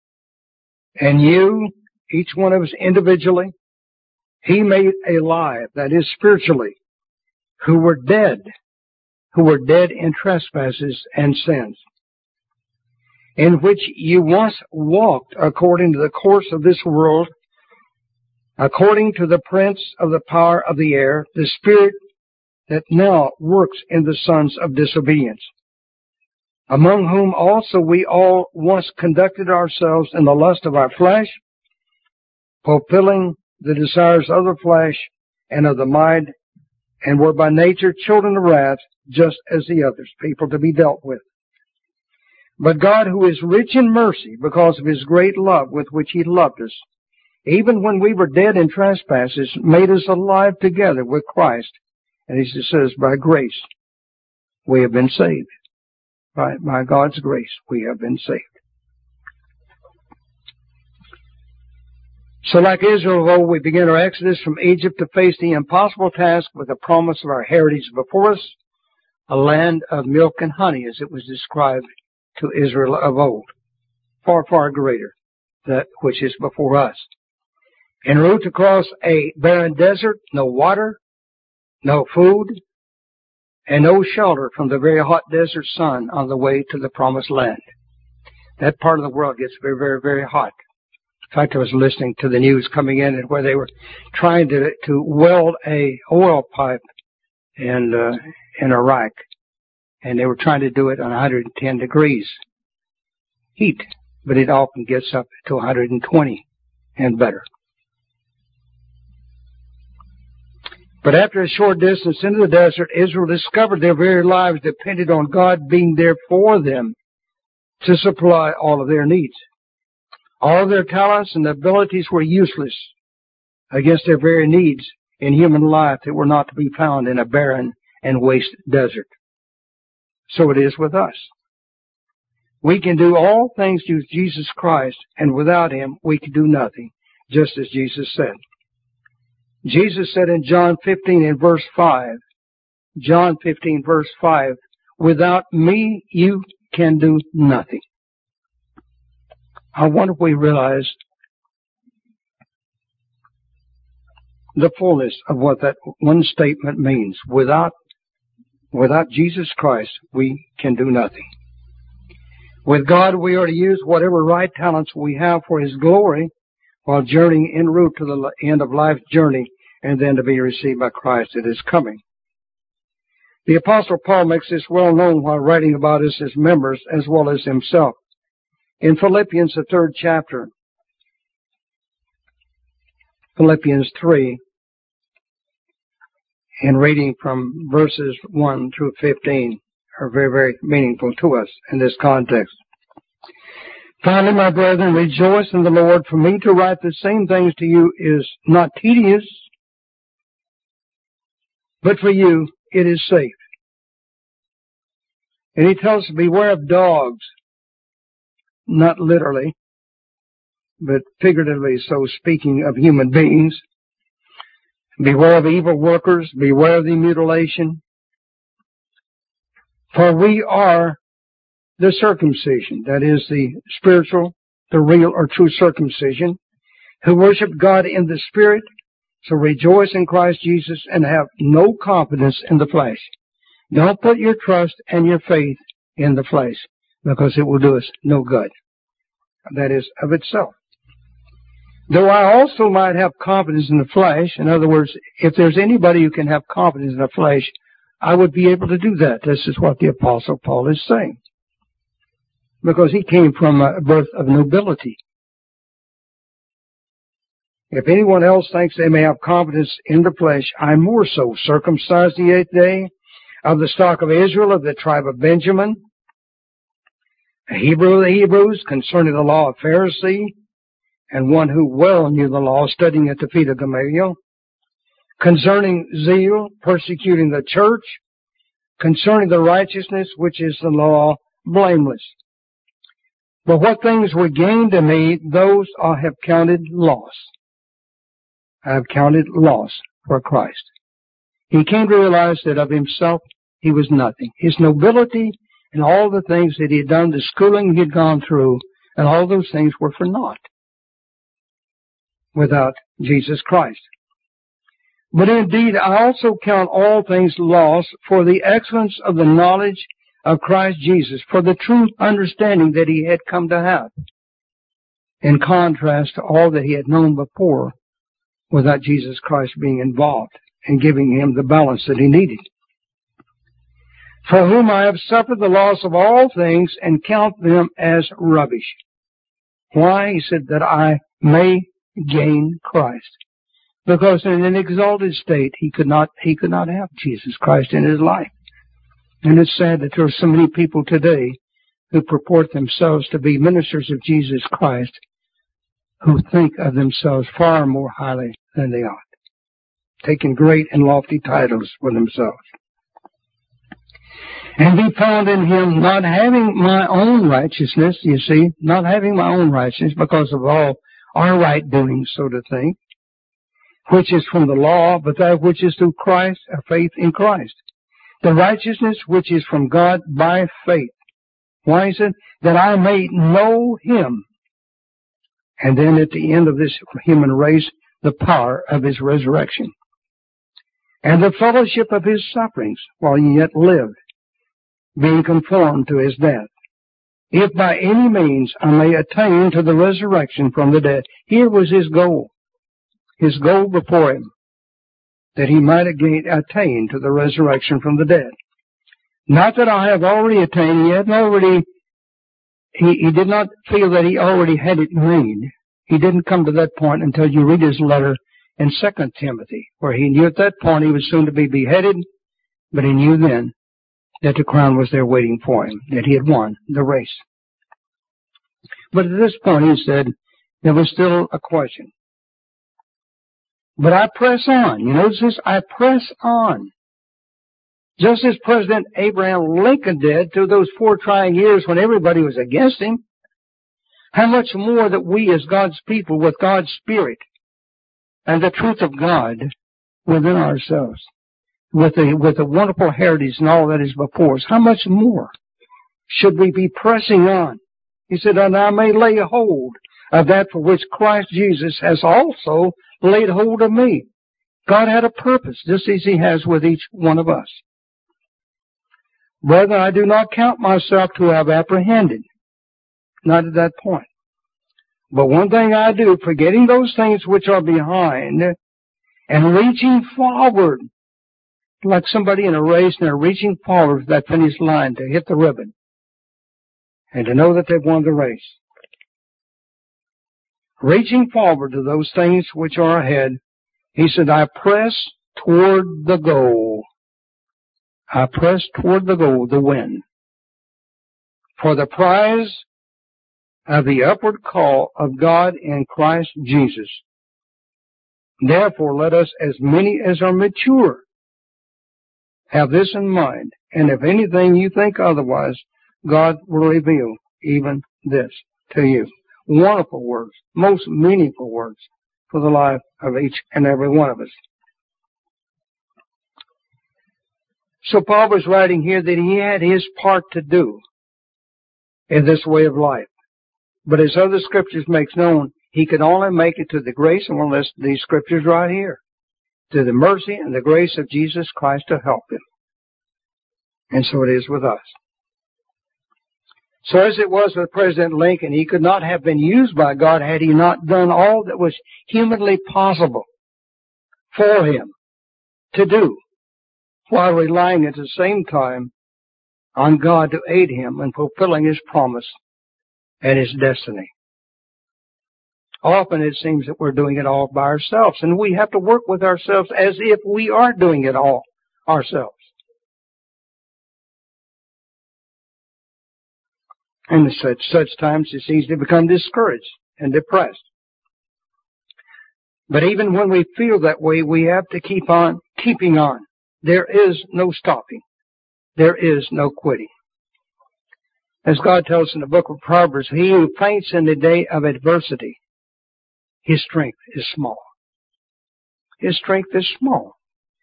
S3: each one of us individually, He made alive, that is spiritually, who were dead in trespasses and sins, in which you once walked according to the course of this world, according to the prince of the power of the air, the spirit that now works in the sons of disobedience, among whom also we all once conducted ourselves in the lust of our flesh, fulfilling the desires of the flesh and of the mind, and were by nature children of wrath, just as the others, people to be dealt with. But God, who is rich in mercy, because of His great love with which He loved us, even when we were dead in trespasses, made us alive together with Christ. And He says, by grace, we have been saved. By God's grace, we have been saved. So like Israel of old, we begin our exodus from Egypt to face the impossible task with the promise of our heritage before us, a land of milk and honey, as it was described to Israel of old. Far, far greater, that which is before us. En route across a barren desert, no water, no food, and no shelter from the very hot desert sun on the way to the promised land. That part of the world gets very, very, very hot. In fact, I was listening to the news coming in and where they were trying to weld a oil pipe in Iraq, and they were trying to do it on 110 degrees heat, but it often gets up to 120 and better. But after a short distance into the desert, Israel discovered their very lives depended on God being there for them to supply all of their needs. All of their talents and abilities were useless against their very needs in human life that were not to be found in a barren and waste desert. So it is with us. We can do all things through Jesus Christ, and without Him we can do nothing, just as Jesus said. Jesus said in John 15 and verse 5, John 15 verse 5, without me you can do nothing. I wonder if we realize the fullness of what that one statement means. Without Jesus Christ, we can do nothing. With God, we are to use whatever right talents we have for His glory while journeying en route to the end of life's journey and then to be received by Christ at His coming. The Apostle Paul makes this well known while writing about us as members as well as himself. In Philippians, the 3rd chapter, Philippians 3, and reading from verses 1 through 15 are very, very meaningful to us in this context. Finally, my brethren, rejoice in the Lord. For me to write the same things to you is not tedious, but for you it is safe. And he tells us, beware of dogs, not literally, but figuratively so, speaking of human beings. Beware of evil workers, beware of the mutilation. For we are the circumcision, that is the spiritual, the real or true circumcision, who worship God in the Spirit, so rejoice in Christ Jesus and have no confidence in the flesh. Don't put your trust and your faith in the flesh, because it will do us no good. That is, of itself. Though I also might have confidence in the flesh, in other words, if there's anybody who can have confidence in the flesh, I would be able to do that. This is what the Apostle Paul is saying. Because he came from a birth of nobility. If anyone else thinks they may have confidence in the flesh, I more so, circumcised the 8th day, of the stock of Israel, of the tribe of Benjamin, a Hebrew of the Hebrews, concerning the law of Pharisee, and one who well knew the law, studying at the feet of Gamaliel, concerning zeal, persecuting the church, concerning the righteousness which is the law, blameless. But what things were gained to me, those I have counted loss. I have counted loss for Christ. He came to realize that of himself he was nothing. His nobility and all the things that he had done, the schooling he had gone through, and all those things were for naught without Jesus Christ. But indeed, I also count all things lost for the excellence of the knowledge of Christ Jesus, for the true understanding that he had come to have, in contrast to all that he had known before, without Jesus Christ being involved and giving him the balance that he needed. For whom I have suffered the loss of all things and count them as rubbish. Why? He said, that I may gain Christ. Because in an exalted state, he could not have Jesus Christ in his life. And it's sad that there are so many people today who purport themselves to be ministers of Jesus Christ who think of themselves far more highly than they ought, taking great and lofty titles for themselves. And be found in him, not having my own righteousness, you see, not having my own righteousness because of all our right doing, so to think, which is from the law, but that which is through Christ, a faith in Christ. The righteousness which is from God by faith. Why is it? That I may know him. And then at the end of this human race, the power of his resurrection. And the fellowship of his sufferings while he yet lived, being conformed to his death. If by any means I may attain to the resurrection from the dead. Here was his goal. His goal before him. That he might again attain to the resurrection from the dead. Not that I have already attained, he did not feel that he already had it made. He didn't come to that point until you read his letter in 2 Timothy, where he knew at that point he was soon to be beheaded, but he knew then that the crown was there waiting for him, that he had won the race. But at this point he said, there was still a question. But I press on. You notice this? I press on. Just as President Abraham Lincoln did through those 4 trying years when everybody was against him. How much more that we as God's people with God's Spirit and the truth of God within ourselves, with the wonderful heritage and all that is before us, how much more should we be pressing on? He said, and I may lay hold of that for which Christ Jesus has also laid hold of me. God had a purpose, just as he has with each one of us. Brethren, I do not count myself to have apprehended. Not at that point. But one thing I do, forgetting those things which are behind, and reaching forward, like somebody in a race, and they're reaching forward to that finish line to hit the ribbon, and to know that they've won the race. Reaching forward to those things which are ahead, he said, I press toward the goal. I press toward the goal, the win. For the prize of the upward call of God in Christ Jesus. Therefore, let us, as many as are mature, have this in mind, and if anything you think otherwise, God will reveal even this to you. Wonderful words, most meaningful words for the life of each and every one of us. So Paul was writing here that he had his part to do in this way of life. But as other scriptures makes known, he could only make it to the grace, and we'll list these scriptures right here, to the mercy and the grace of Jesus Christ to help him. And so it is with us. So as it was with President Lincoln, he could not have been used by God had he not done all that was humanly possible for him to do, while relying at the same time on God to aid him in fulfilling his promise and his destiny. Often it seems that we're doing it all by ourselves, and we have to work with ourselves as if we are doing it all ourselves. And at such times it's easy to become discouraged and depressed. But even when we feel that way, we have to keep on keeping on. There is no stopping. There is no quitting. As God tells us in the book of Proverbs, he who faints in the day of adversity, his strength is small. His strength is small.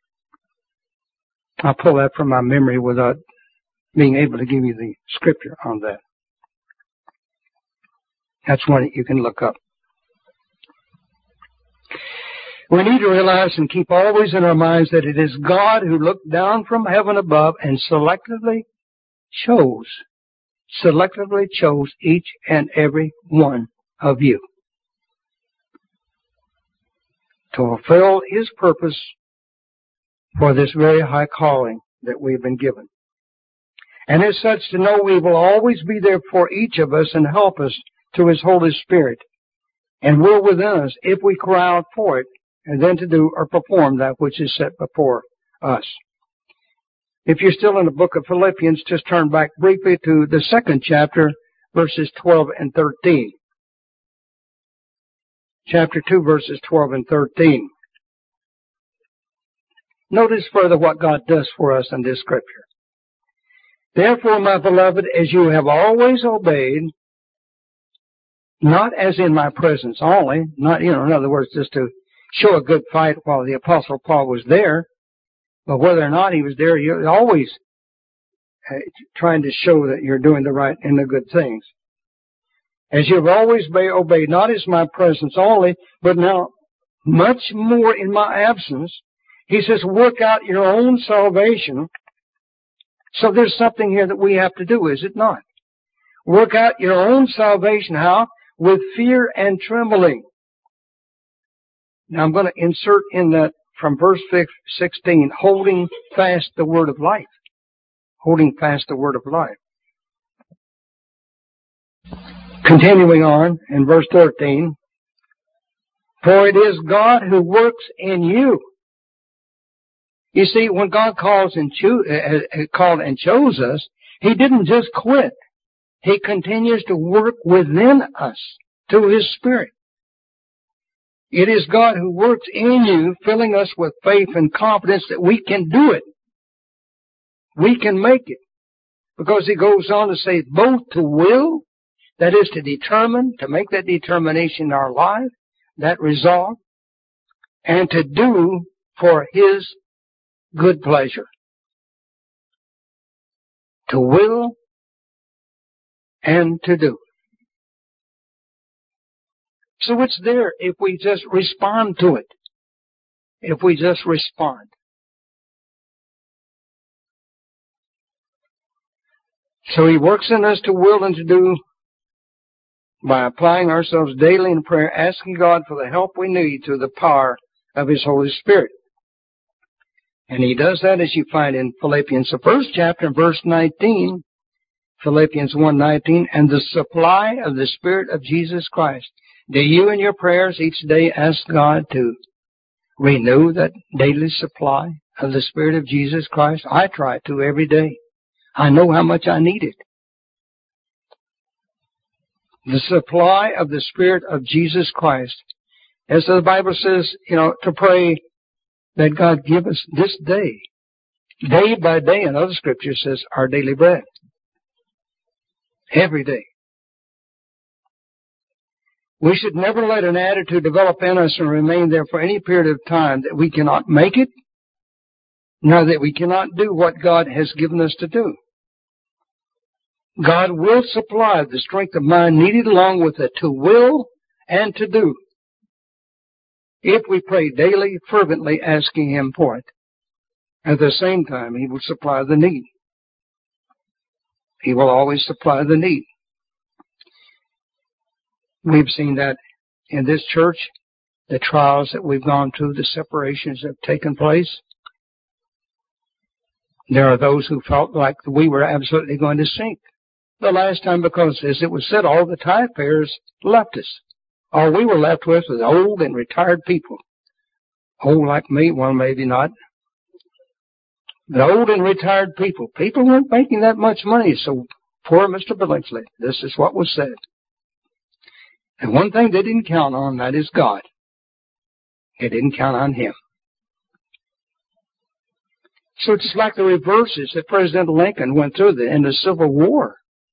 S3: I'll pull that from my memory without being able to give you the scripture on that. That's one that you can look up. We need to realize and keep always in our minds that it is God who looked down from heaven above and selectively chose each and every one of you to fulfill his purpose for this very high calling that we've been given. And as such, to know we will always be there for each of us and help us through his Holy Spirit, and will within us if we cry out for it, and then to do or perform that which is set before us. If you're still in the book of Philippians, just turn back briefly to the 2nd chapter, verses 12 and 13. Chapter 2, verses 12 and 13. Notice further what God does for us in this scripture. Therefore, my beloved, as you have always obeyed, not as in my presence only, not, in other words, just to show a good fight while the Apostle Paul was there, but whether or not he was there, you're always trying to show that you're doing the right and the good things. As you've always obeyed, not as my presence only, but now much more in my absence. He says, work out your own salvation. So there's something here that we have to do, is it not? Work out your own salvation. How? With fear and trembling. Now I'm going to insert in that from verse 16, holding fast the word of life. Holding fast the word of life. Continuing on in verse 13, for it is God who works in you. You see, when God called and chose us, he didn't just quit. He continues to work within us through his Spirit. It is God who works in you, filling us with faith and confidence that we can do it. We can make it. Because he goes on to say, both to will, that is to determine, to make that determination in our life, that resolve, and to do for his good pleasure. To will and to do. So it's there if we just respond to it. If we just respond. So he works in us to will and to do by applying ourselves daily in prayer, asking God for the help we need through the power of his Holy Spirit. And he does that, as you find in Philippians, the 1st chapter, verse 19, Philippians 1:19, and the supply of the Spirit of Jesus Christ. Do you in your prayers each day ask God to renew that daily supply of the Spirit of Jesus Christ? I try to every day. I know how much I need it. The supply of the Spirit of Jesus Christ. As the Bible says, to pray that God give us this day, day by day, and other scriptures says, our daily bread. Every day. We should never let an attitude develop in us and remain there for any period of time that we cannot make it, nor that we cannot do what God has given us to do. God will supply the strength of mind needed along with it to will and to do, if we pray daily, fervently, asking Him for it. At the same time, He will supply the need. He will always supply the need. We've seen that in this church, the trials that we've gone through, the separations that have taken place. There are those who felt like we were absolutely going to sink the last time because, as it was said, all the tithe payers left us. All we were left with was old and retired people. Old like me, well, maybe not. But old and retired people. People weren't making that much money, so poor Mr. Billingsley. This is what was said. And one thing they didn't count on, that is God. They didn't count on Him. So it's like the reverses that President Lincoln went through in the Civil War.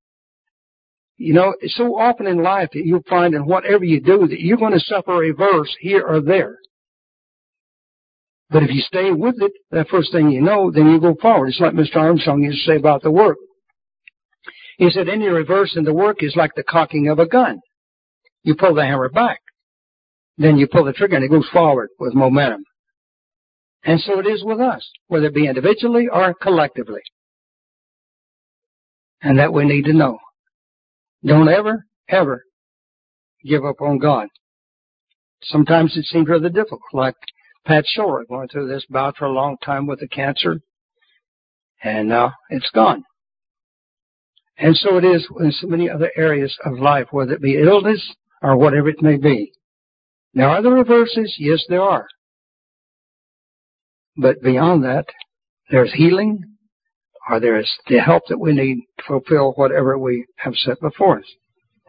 S3: So often in life that you'll find in whatever you do that you're going to suffer a reverse here or there. But if you stay with it, that first thing you know, then you go forward. It's like Mr. Armstrong used to say about the work. He said any reverse in the work is like the cocking of a gun. You pull the hammer back. Then you pull the trigger and it goes forward with momentum. And so it is with us, whether it be individually or collectively. And that we need to know. Don't ever, ever give up on God. Sometimes it seems rather difficult, like Pat Shore going through this bout for a long time with the cancer, and now it's gone. And so it is in so many other areas of life, whether it be illness or whatever it may be. Now, are there reverses? Yes, there are. But beyond that, there's healing, or there's the help that we need to fulfill whatever we have set before us.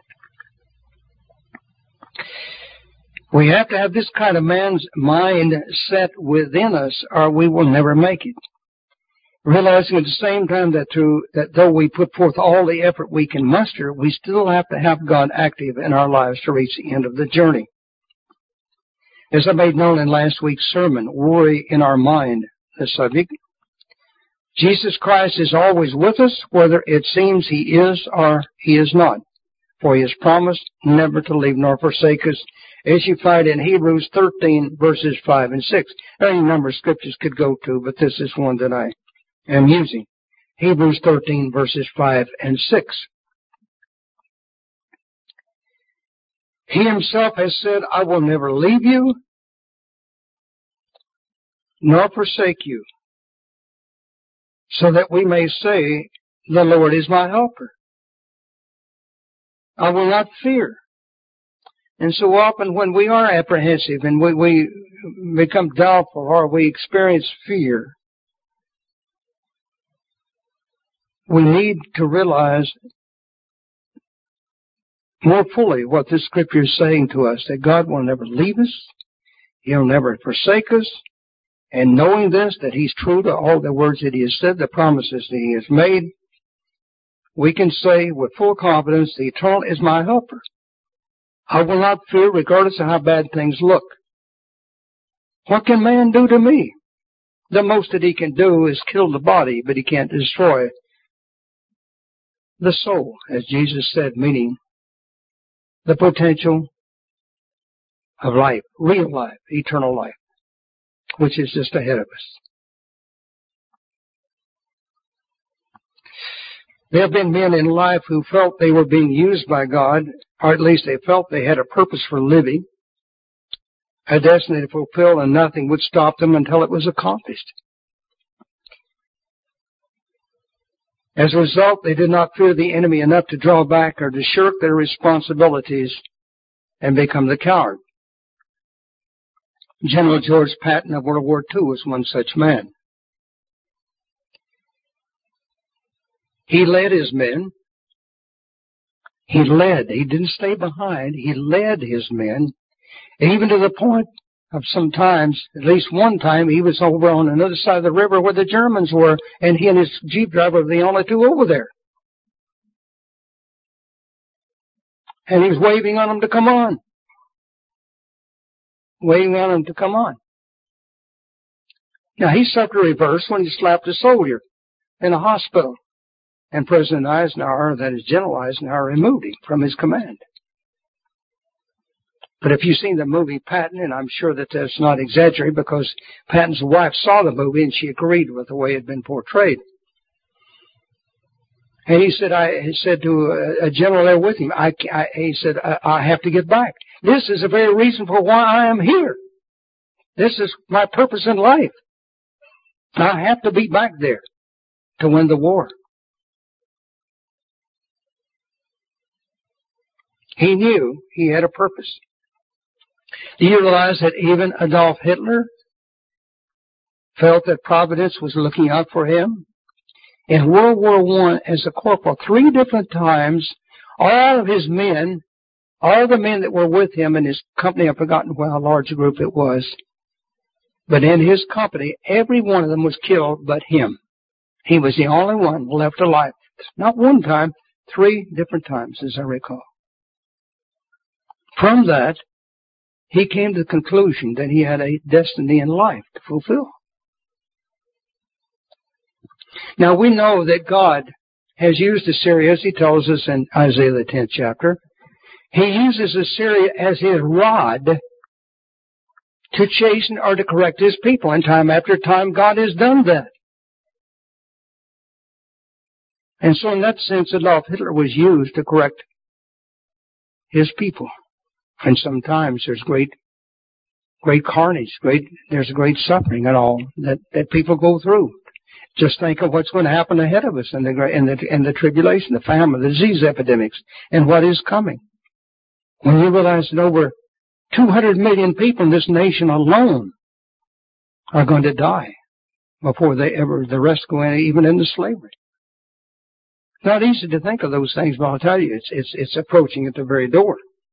S3: We have to have this kind of man's mind set within us, or we will never make it. Realizing at the same time that though we put forth all the effort we can muster, we still have to have God active in our lives to reach the end of the journey. As I made known in last week's sermon, worry in our mind, the subject, Jesus Christ is always with us, whether it seems He is or He is not. For He has promised never to leave nor forsake us, as you find in Hebrews 13, verses 5 and 6. There are any number of scriptures could go to, but this is one that I am using. Hebrews 13, verses 5 and 6. He Himself has said, I will never leave you, nor forsake you, so that we may say, the Lord is my helper. I will not fear. And so often when we are apprehensive and we become doubtful or we experience fear, we need to realize more fully what this scripture is saying to us, that God will never leave us, He'll never forsake us, and knowing this, that He's true to all the words that He has said, the promises that He has made, we can say with full confidence, the Eternal is my helper. I will not fear regardless of how bad things look. What can man do to me? The most that he can do is kill the body, but he can't destroy the soul, as Jesus said, meaning the potential of life, real life, eternal life, which is just ahead of us. There have been men in life who felt they were being used by God, or at least they felt they had a purpose for living, a destiny to fulfill, and nothing would stop them until it was accomplished. As a result, they did not fear the enemy enough to draw back or to shirk their responsibilities and become the coward. General George Patton of World War II was one such man. He led his men. He led. He didn't stay behind. He led his men, even to the point of sometimes, at least one time, he was over on another side of the river where the Germans were, and he and his jeep driver were the only two over there. And he was waving on them to come on. Waving on them to come on. Now, he suffered a reverse when he slapped a soldier in a hospital. And President Eisenhower, that is General Eisenhower, removed him from his command. But if you've seen the movie Patton, and I'm sure that that's not exaggerated because Patton's wife saw the movie and she agreed with the way it had been portrayed. And he said, I said to a general there with him, he said, I have to get back. This is the very reason for why I am here. This is my purpose in life. I have to be back there to win the war. He knew he had a purpose. Do you realize that even Adolf Hitler felt that Providence was looking out for him? In World War I, as a corporal, 3 different times, all of his men, all the men that were with him in his company, I've forgotten how large a group it was, but in his company, every one of them was killed but him. He was the only one left alive. Not one time, 3 different times, as I recall. From that, he came to the conclusion that he had a destiny in life to fulfill. Now, we know that God has used Assyria, as he tells us in Isaiah the 10th chapter. He uses Assyria as his rod to chasten or to correct his people. And time after time, God has done that. And so in that sense, Adolf Hitler was used to correct his people. And sometimes there's great carnage, there's great suffering and all that people go through. Just think of what's going to happen ahead of us in the tribulation, the famine, the disease epidemics, and what is coming. When you realize that over 200 million people in this nation alone are going to die before the rest go in, even into slavery. Not easy to think of those things, but I'll tell you, it's approaching at the very door.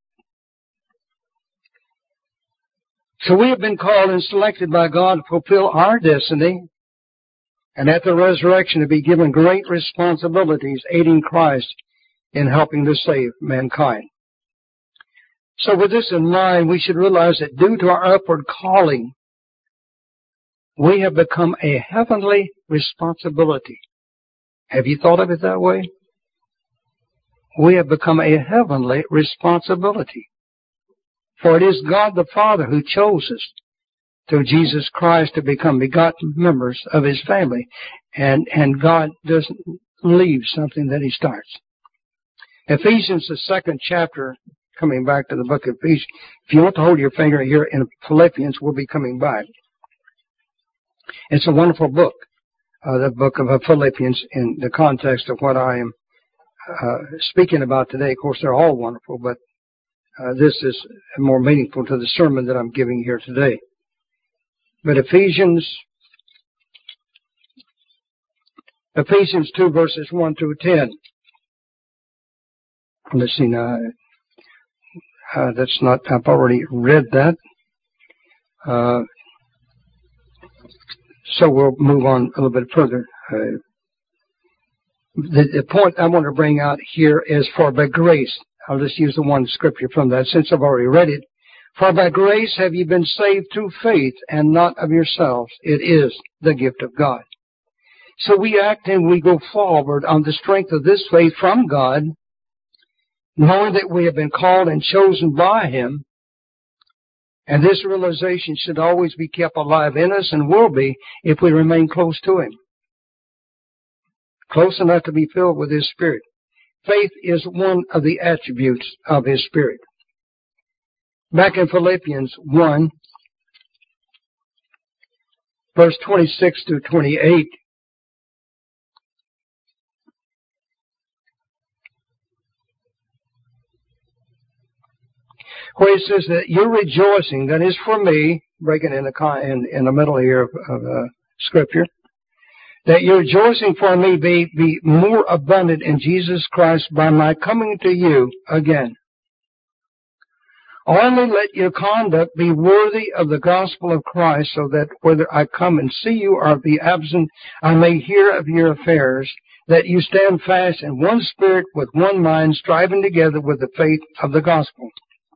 S3: So we have been called and selected by God to fulfill our destiny, and at the resurrection to be given great responsibilities, aiding Christ in helping to save mankind. So with this in mind, we should realize that due to our upward calling, we have become a heavenly responsibility. Have you thought of it that way? We have become a heavenly responsibility. For it is God the Father who chose us through Jesus Christ to become begotten members of His family. And God doesn't leave something that He starts. Ephesians, the 2nd chapter, coming back to the book of Ephesians. If you want to hold your finger here in Philippians, we'll be coming back. It's a wonderful book, the book of Philippians, in the context of what I am speaking about today. Of course, they're all wonderful, but this is more meaningful to the sermon that I'm giving here today. But Ephesians 2 verses 1 through 10. Let's see now. That's not, I've already read that. So we'll move on a little bit further. The point I want to bring out here is, for by grace, I'll just use the one scripture from that since I've already read it. For by grace have you been saved through faith, and not of yourselves. It is the gift of God. So we act and we go forward on the strength of this faith from God, knowing that we have been called and chosen by Him. And this realization should always be kept alive in us, and will be if we remain close to Him. Close enough to be filled with His Spirit. Faith is one of the attributes of His Spirit. Back in Philippians 1, verse 26 through 28, where it says that your rejoicing, that is for me, breaking in the middle here of Scripture, that your rejoicing for me be more abundant in Jesus Christ by my coming to you again. Only let your conduct be worthy of the gospel of Christ, so that whether I come and see you or be absent, I may hear of your affairs, that you stand fast in one spirit with one mind, striving together with the faith of the gospel.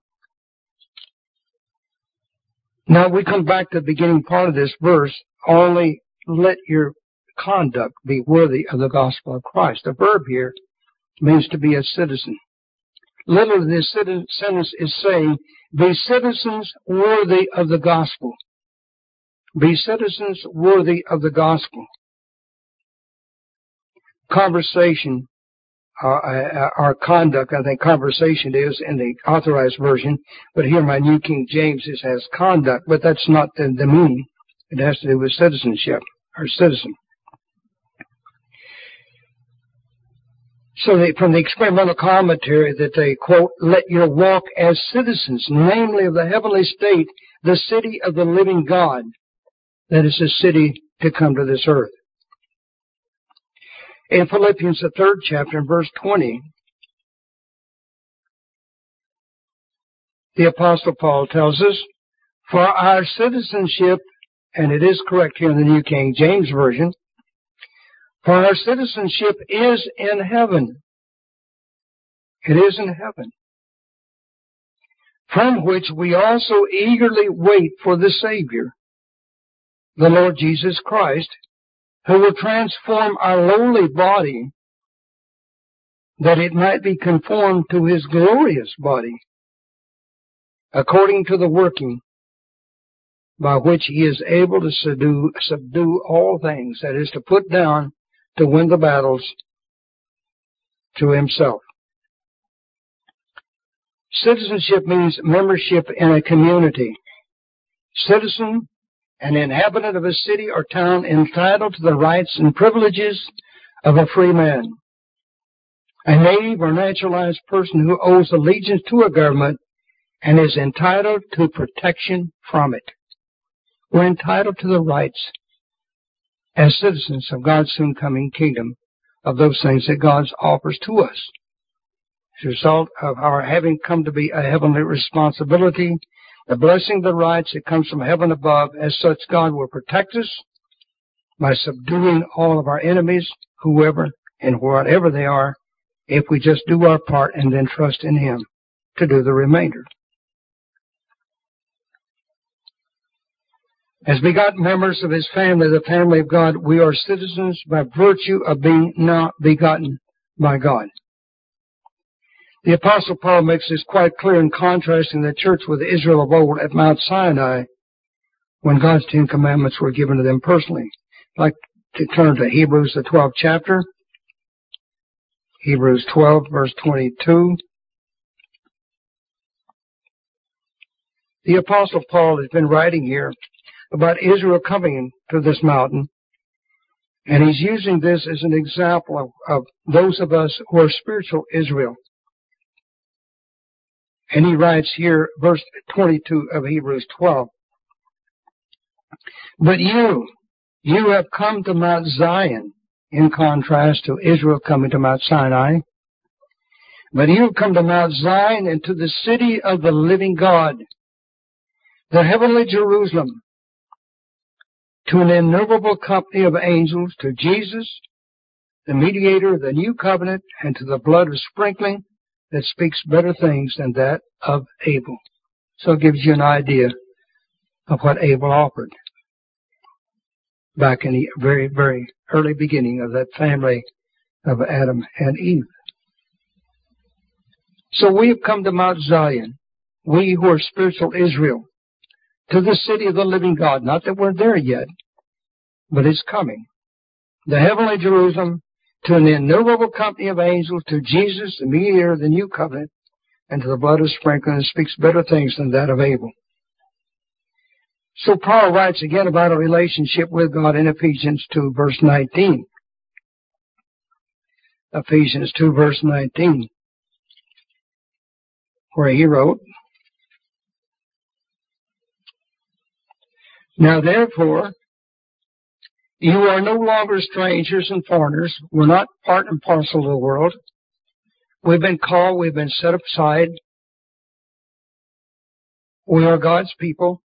S3: Now we come back to the beginning part of this verse, only let your conduct be worthy of the gospel of Christ. The verb here means to be a citizen. Literally, this sentence is saying, be citizens worthy of the gospel. Be citizens worthy of the gospel. Conversation, or conduct, I think conversation is in the Authorized Version, but here my New King James it has conduct, but that's not the meaning. It has to do with citizenship, or citizen. So from the experimental commentary that they quote, let your walk as citizens, namely of the heavenly state, the city of the living God. That is the city to come to this earth. In Philippians, the 3rd chapter, in verse 20, the Apostle Paul tells us, for our citizenship, and it is correct here in the New King James Version, for our citizenship is in heaven. It is in heaven. From which we also eagerly wait for the Savior, the Lord Jesus Christ, who will transform our lowly body, that it might be conformed to His glorious body, according to the working by which He is able to subdue all things, that is, to put down, to win the battles to Himself. Citizenship means membership in a community. Citizen, an inhabitant of a city or town entitled to the rights and privileges of a free man. A native or naturalized person who owes allegiance to a government and is entitled to protection from it. We're entitled to the rights as citizens of God's soon coming kingdom, of those things that God offers to us. As a result of our having come to be a heavenly responsibility, the blessing of the rights that comes from heaven above, as such God will protect us by subduing all of our enemies, whoever and whatever they are, if we just do our part and then trust in Him to do the remainder. As begotten members of His family, the family of God, we are citizens by virtue of being not begotten by God. The Apostle Paul makes this quite clear in contrasting the church with Israel of old at Mount Sinai, when God's 10 Commandments were given to them personally. I'd like to turn to Hebrews, the 12th chapter. Hebrews 12, verse 22. The Apostle Paul has been writing here about Israel coming to this mountain, and he's using this as an example of those of us who are spiritual Israel. And he writes here, verse 22 of Hebrews 12, but you have come to Mount Zion, in contrast to Israel coming to Mount Sinai. But you have come to Mount Zion and to the city of the living God, the heavenly Jerusalem, to an innumerable company of angels, to Jesus, the mediator of the new covenant, and to the blood of sprinkling that speaks better things than that of Abel. So it gives you an idea of what Abel offered back in the very, very early beginning of that family of Adam and Eve. So we have come to Mount Zion, we who are spiritual Israel, to the city of the living God. Not that we're there yet, but it's coming. The heavenly Jerusalem, to an innumerable company of angels, to Jesus, the mediator of the new covenant, and to the blood of sprinkling that speaks better things than that of Abel. So Paul writes again about a relationship with God in Ephesians 2, verse 19. Ephesians 2, verse 19, where he wrote, now therefore, You are no longer strangers and foreigners. We're not part and parcel of the world. We've been called. We've been set aside. We are God's people.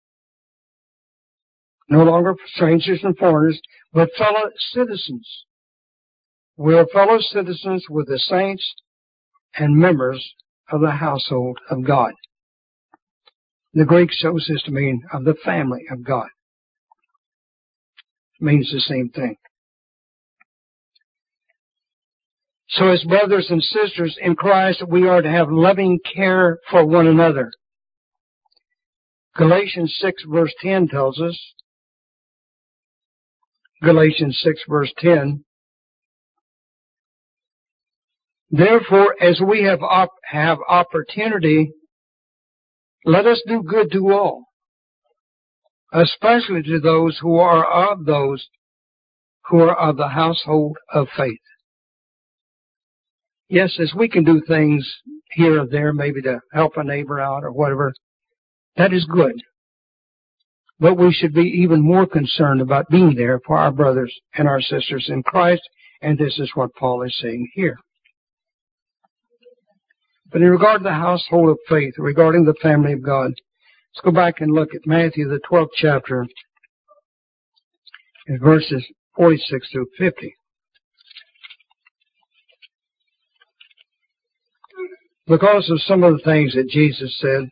S3: No longer strangers and foreigners, but fellow citizens. We are fellow citizens with the saints and members of the household of God. The Greek shows this to mean of the family of God. It means the same thing. So as brothers and sisters in Christ, we are to have loving care for one another. Galatians 6 verse 10 tells us, Galatians 6 verse 10, therefore, as we have opportunity, let us do good to all, especially to those who are of the household of faith. Yes, as we can do things here or there, maybe to help a neighbor out or whatever, that is good. But we should be even more concerned about being there for our brothers and our sisters in Christ, and this is what Paul is saying here. But in regard to the household of faith, regarding the family of God, let's go back and look at Matthew, the 12th chapter, in verses 46 through 50. Because of some of the things that Jesus said,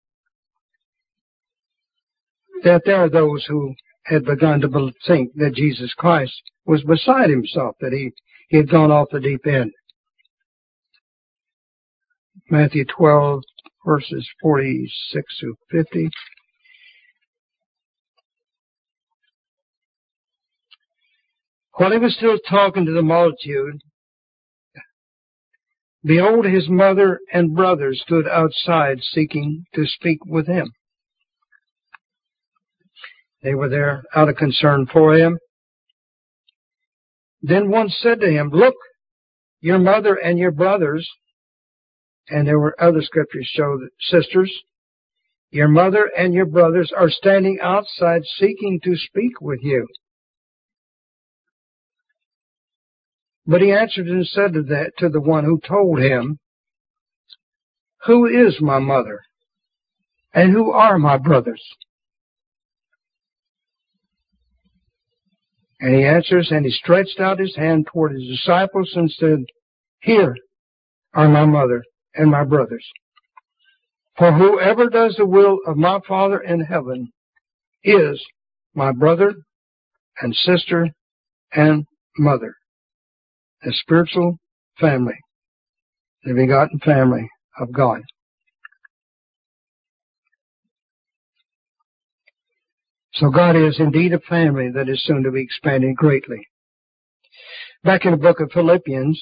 S3: that there are those who had begun to think that Jesus Christ was beside himself, that he had gone off the deep end. Matthew 12, verses 46 through 50. While he was still talking to the multitude, behold, his mother and brothers stood outside seeking to speak with him. They were there out of concern for him. Then one said to him, look, your mother and your brothers, and there were other scriptures show that sisters, your mother and your brothers are standing outside seeking to speak with you. But he answered and said to the one who told him, who is my mother and who are my brothers? And he answers, and he stretched out his hand toward his disciples and said, here are my mother and my brothers. For whoever does the will of my Father in heaven is my brother and sister and mother. The spiritual family, the begotten family of God. So God is indeed a family that is soon to be expanded greatly. Back in the book of Philippians,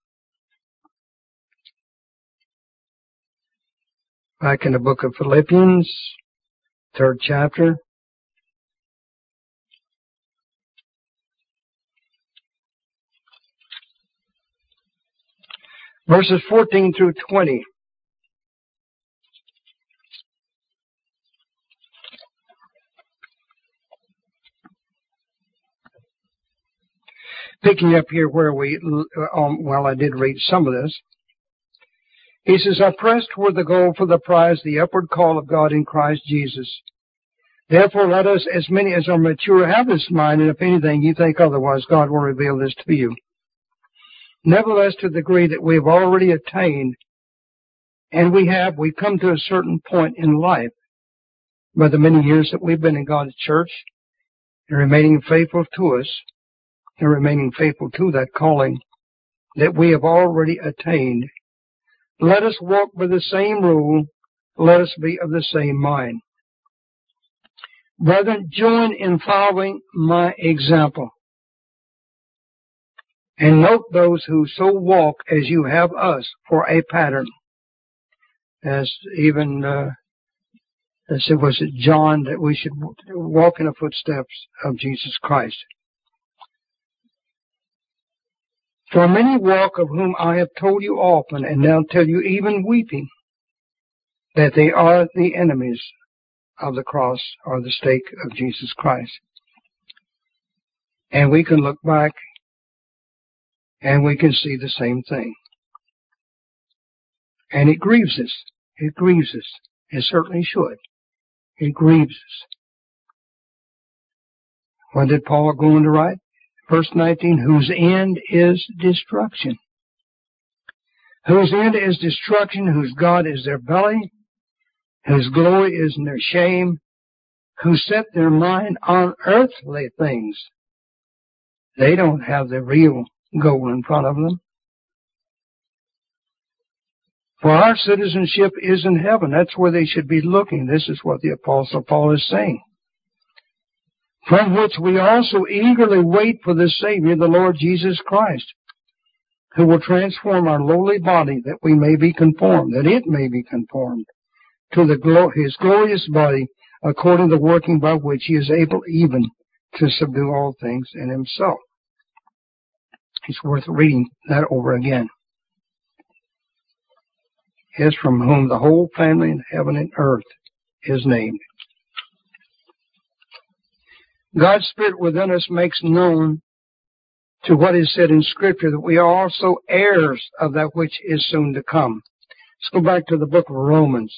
S3: third chapter, verses 14 through 20. Picking up here where I did read some of this. He says, I press toward the goal for the prize, the upward call of God in Christ Jesus. Therefore let us, as many as are mature, have this mind, and if anything you think otherwise, God will reveal this to you. Nevertheless, to the degree that we have already attained, and we've come to a certain point in life, by the many years that we've been in God's church, and remaining faithful to us, and remaining faithful to that calling that we have already attained, let us walk by the same rule, let us be of the same mind. Brethren, join in following my example, and note those who so walk as you have us for a pattern. As even, was it John, that we should walk in the footsteps of Jesus Christ. For many walk, of whom I have told you often, and now tell you even weeping, that they are the enemies of the cross or the stake of Jesus Christ. And we can look back and we can see the same thing. And it grieves us. It grieves us. It certainly should. It grieves us. What did Paul go on to write? Verse 19, whose end is destruction. Whose end is destruction, whose God is their belly, whose glory is in their shame, who set their mind on earthly things. They don't have the real goal in front of them. For our citizenship is in heaven. That's where they should be looking. This is what the Apostle Paul is saying. From which we also eagerly wait for the Savior, the Lord Jesus Christ, who will transform our lowly body that we may be conformed, that it may be conformed to His glorious body, according to the working by which He is able even to subdue all things in Himself. It's worth reading that over again. His from whom the whole family in heaven and earth is named. God's Spirit within us makes known to what is said in Scripture that we are also heirs of that which is soon to come. Let's go back to the book of Romans.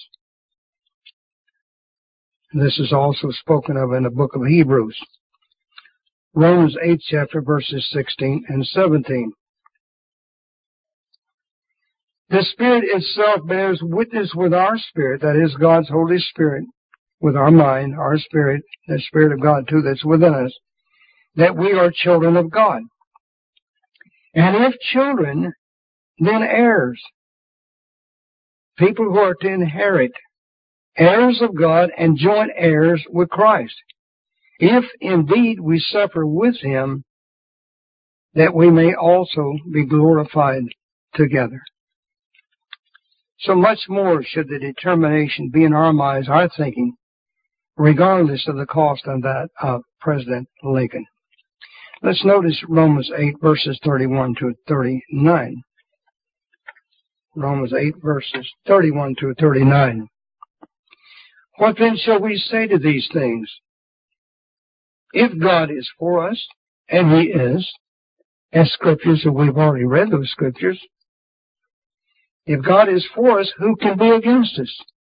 S3: This is also spoken of in the book of Hebrews. Romans 8th chapter verses 16 and 17. The Spirit itself bears witness with our spirit, that is God's Holy Spirit, with our mind, our spirit, the Spirit of God too that's within us, that we are children of God. And if children, then heirs. People who are to inherit, heirs of God and joint heirs with Christ. If indeed we suffer with Him, that we may also be glorified together. So much more should the determination be in our minds, our thinking, regardless of the cost of that of President Lincoln. Let's notice Romans 8 verses 31 to 39. Romans 8 verses 31 to 39. What then shall we say to these things? If God is for us, and He is, as Scriptures, and we've already read those Scriptures, if God is for us, who can be against us?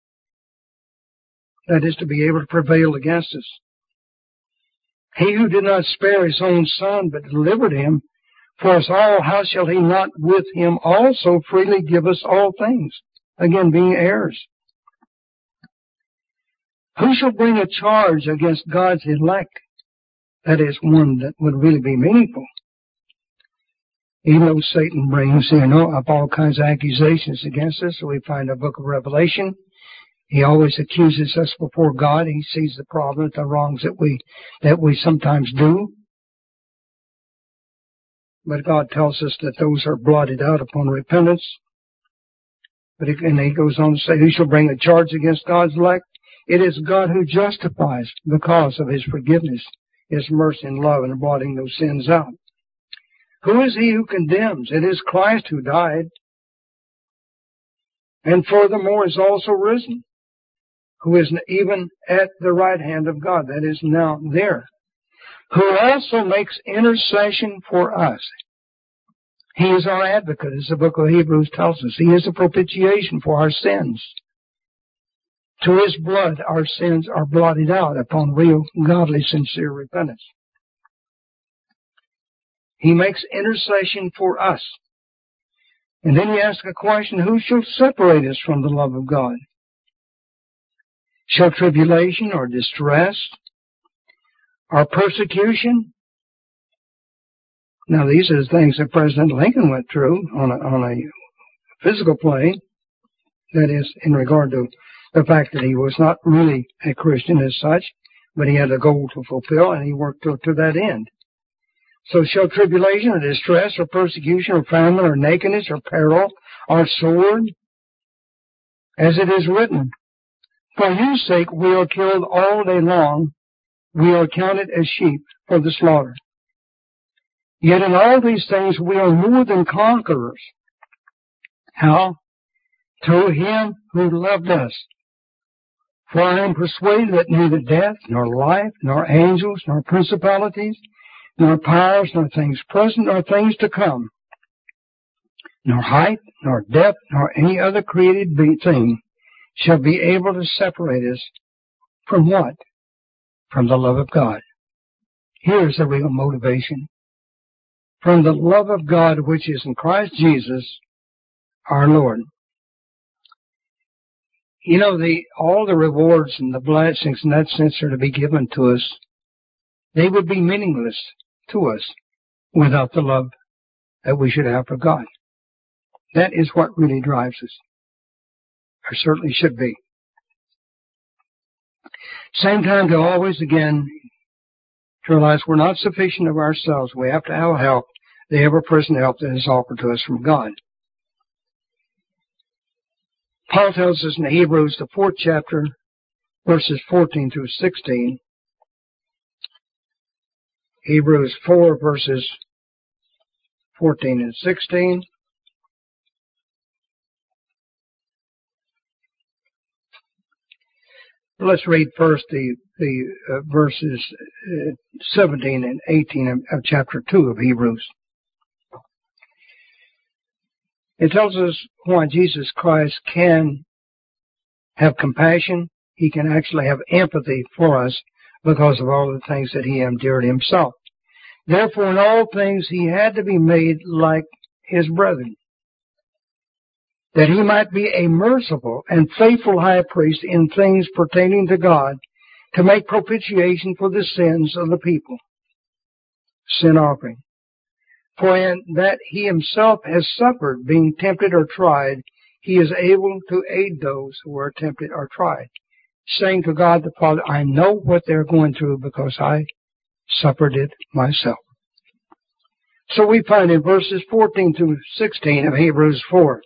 S3: That is, to be able to prevail against us. He who did not spare His own Son, but delivered Him for us all, how shall He not with Him also freely give us all things? Again, being heirs. Who shall bring a charge against God's elect? That is one that would really be meaningful. Even though Satan brings, up all kinds of accusations against us, so we find in the book of Revelation, he always accuses us before God. He sees the problems, the wrongs that we sometimes do. But God tells us that those are blotted out upon repentance. And he goes on to say, who shall bring a charge against God's elect? It is God who justifies because of His forgiveness, His mercy and love, and blotting those sins out. Who is he who condemns? It is Christ who died, and furthermore is also risen, who is even at the right hand of God, that is now there, who also makes intercession for us. He is our advocate, as the book of Hebrews tells us. He is a propitiation for our sins. To His blood our sins are blotted out upon real, godly, sincere repentance. He makes intercession for us. And then He asks a question, who shall separate us from the love of God? Shall tribulation or distress or persecution? Now these are the things that President Lincoln went through on a physical plane. That is, in regard to the fact that he was not really a Christian as such, but he had a goal to fulfill, and he worked to that end. So shall tribulation or distress or persecution or famine or nakedness or peril or sword, as it is written, for your sake we are killed all day long, we are counted as sheep for the slaughter. Yet in all these things we are more than conquerors. How? Through Him who loved us. For I am persuaded that neither death, nor life, nor angels, nor principalities, nor powers, nor things present, nor things to come, nor height, nor depth, nor any other created thing shall be able to separate us from what? From the love of God. Here's the real motivation. From the love of God which is in Christ Jesus our Lord. You know, all the rewards and the blessings in that sense are to be given to us. They would be meaningless to us without the love that we should have for God. That is what really drives us. Or certainly should be. Same time to always again to realize we're not sufficient of ourselves. We have to have help, the ever-present help that is offered to us from God. Paul tells us in Hebrews, the 4th chapter, verses 14 through 16. Hebrews 4, verses 14 and 16. Let's read first the verses 17 and 18 of chapter 2 of Hebrews. It tells us why Jesus Christ can have compassion. He can actually have empathy for us because of all the things that he endured himself. Therefore, in all things he had to be made like his brethren, that he might be a merciful and faithful high priest in things pertaining to God, to make propitiation for the sins of the people. Sin offering. For in that he himself has suffered, being tempted or tried, he is able to aid those who are tempted or tried, saying to God the Father, I know what they're going through because I suffered it myself. So we find in verses 14 through 16 of Hebrews 4,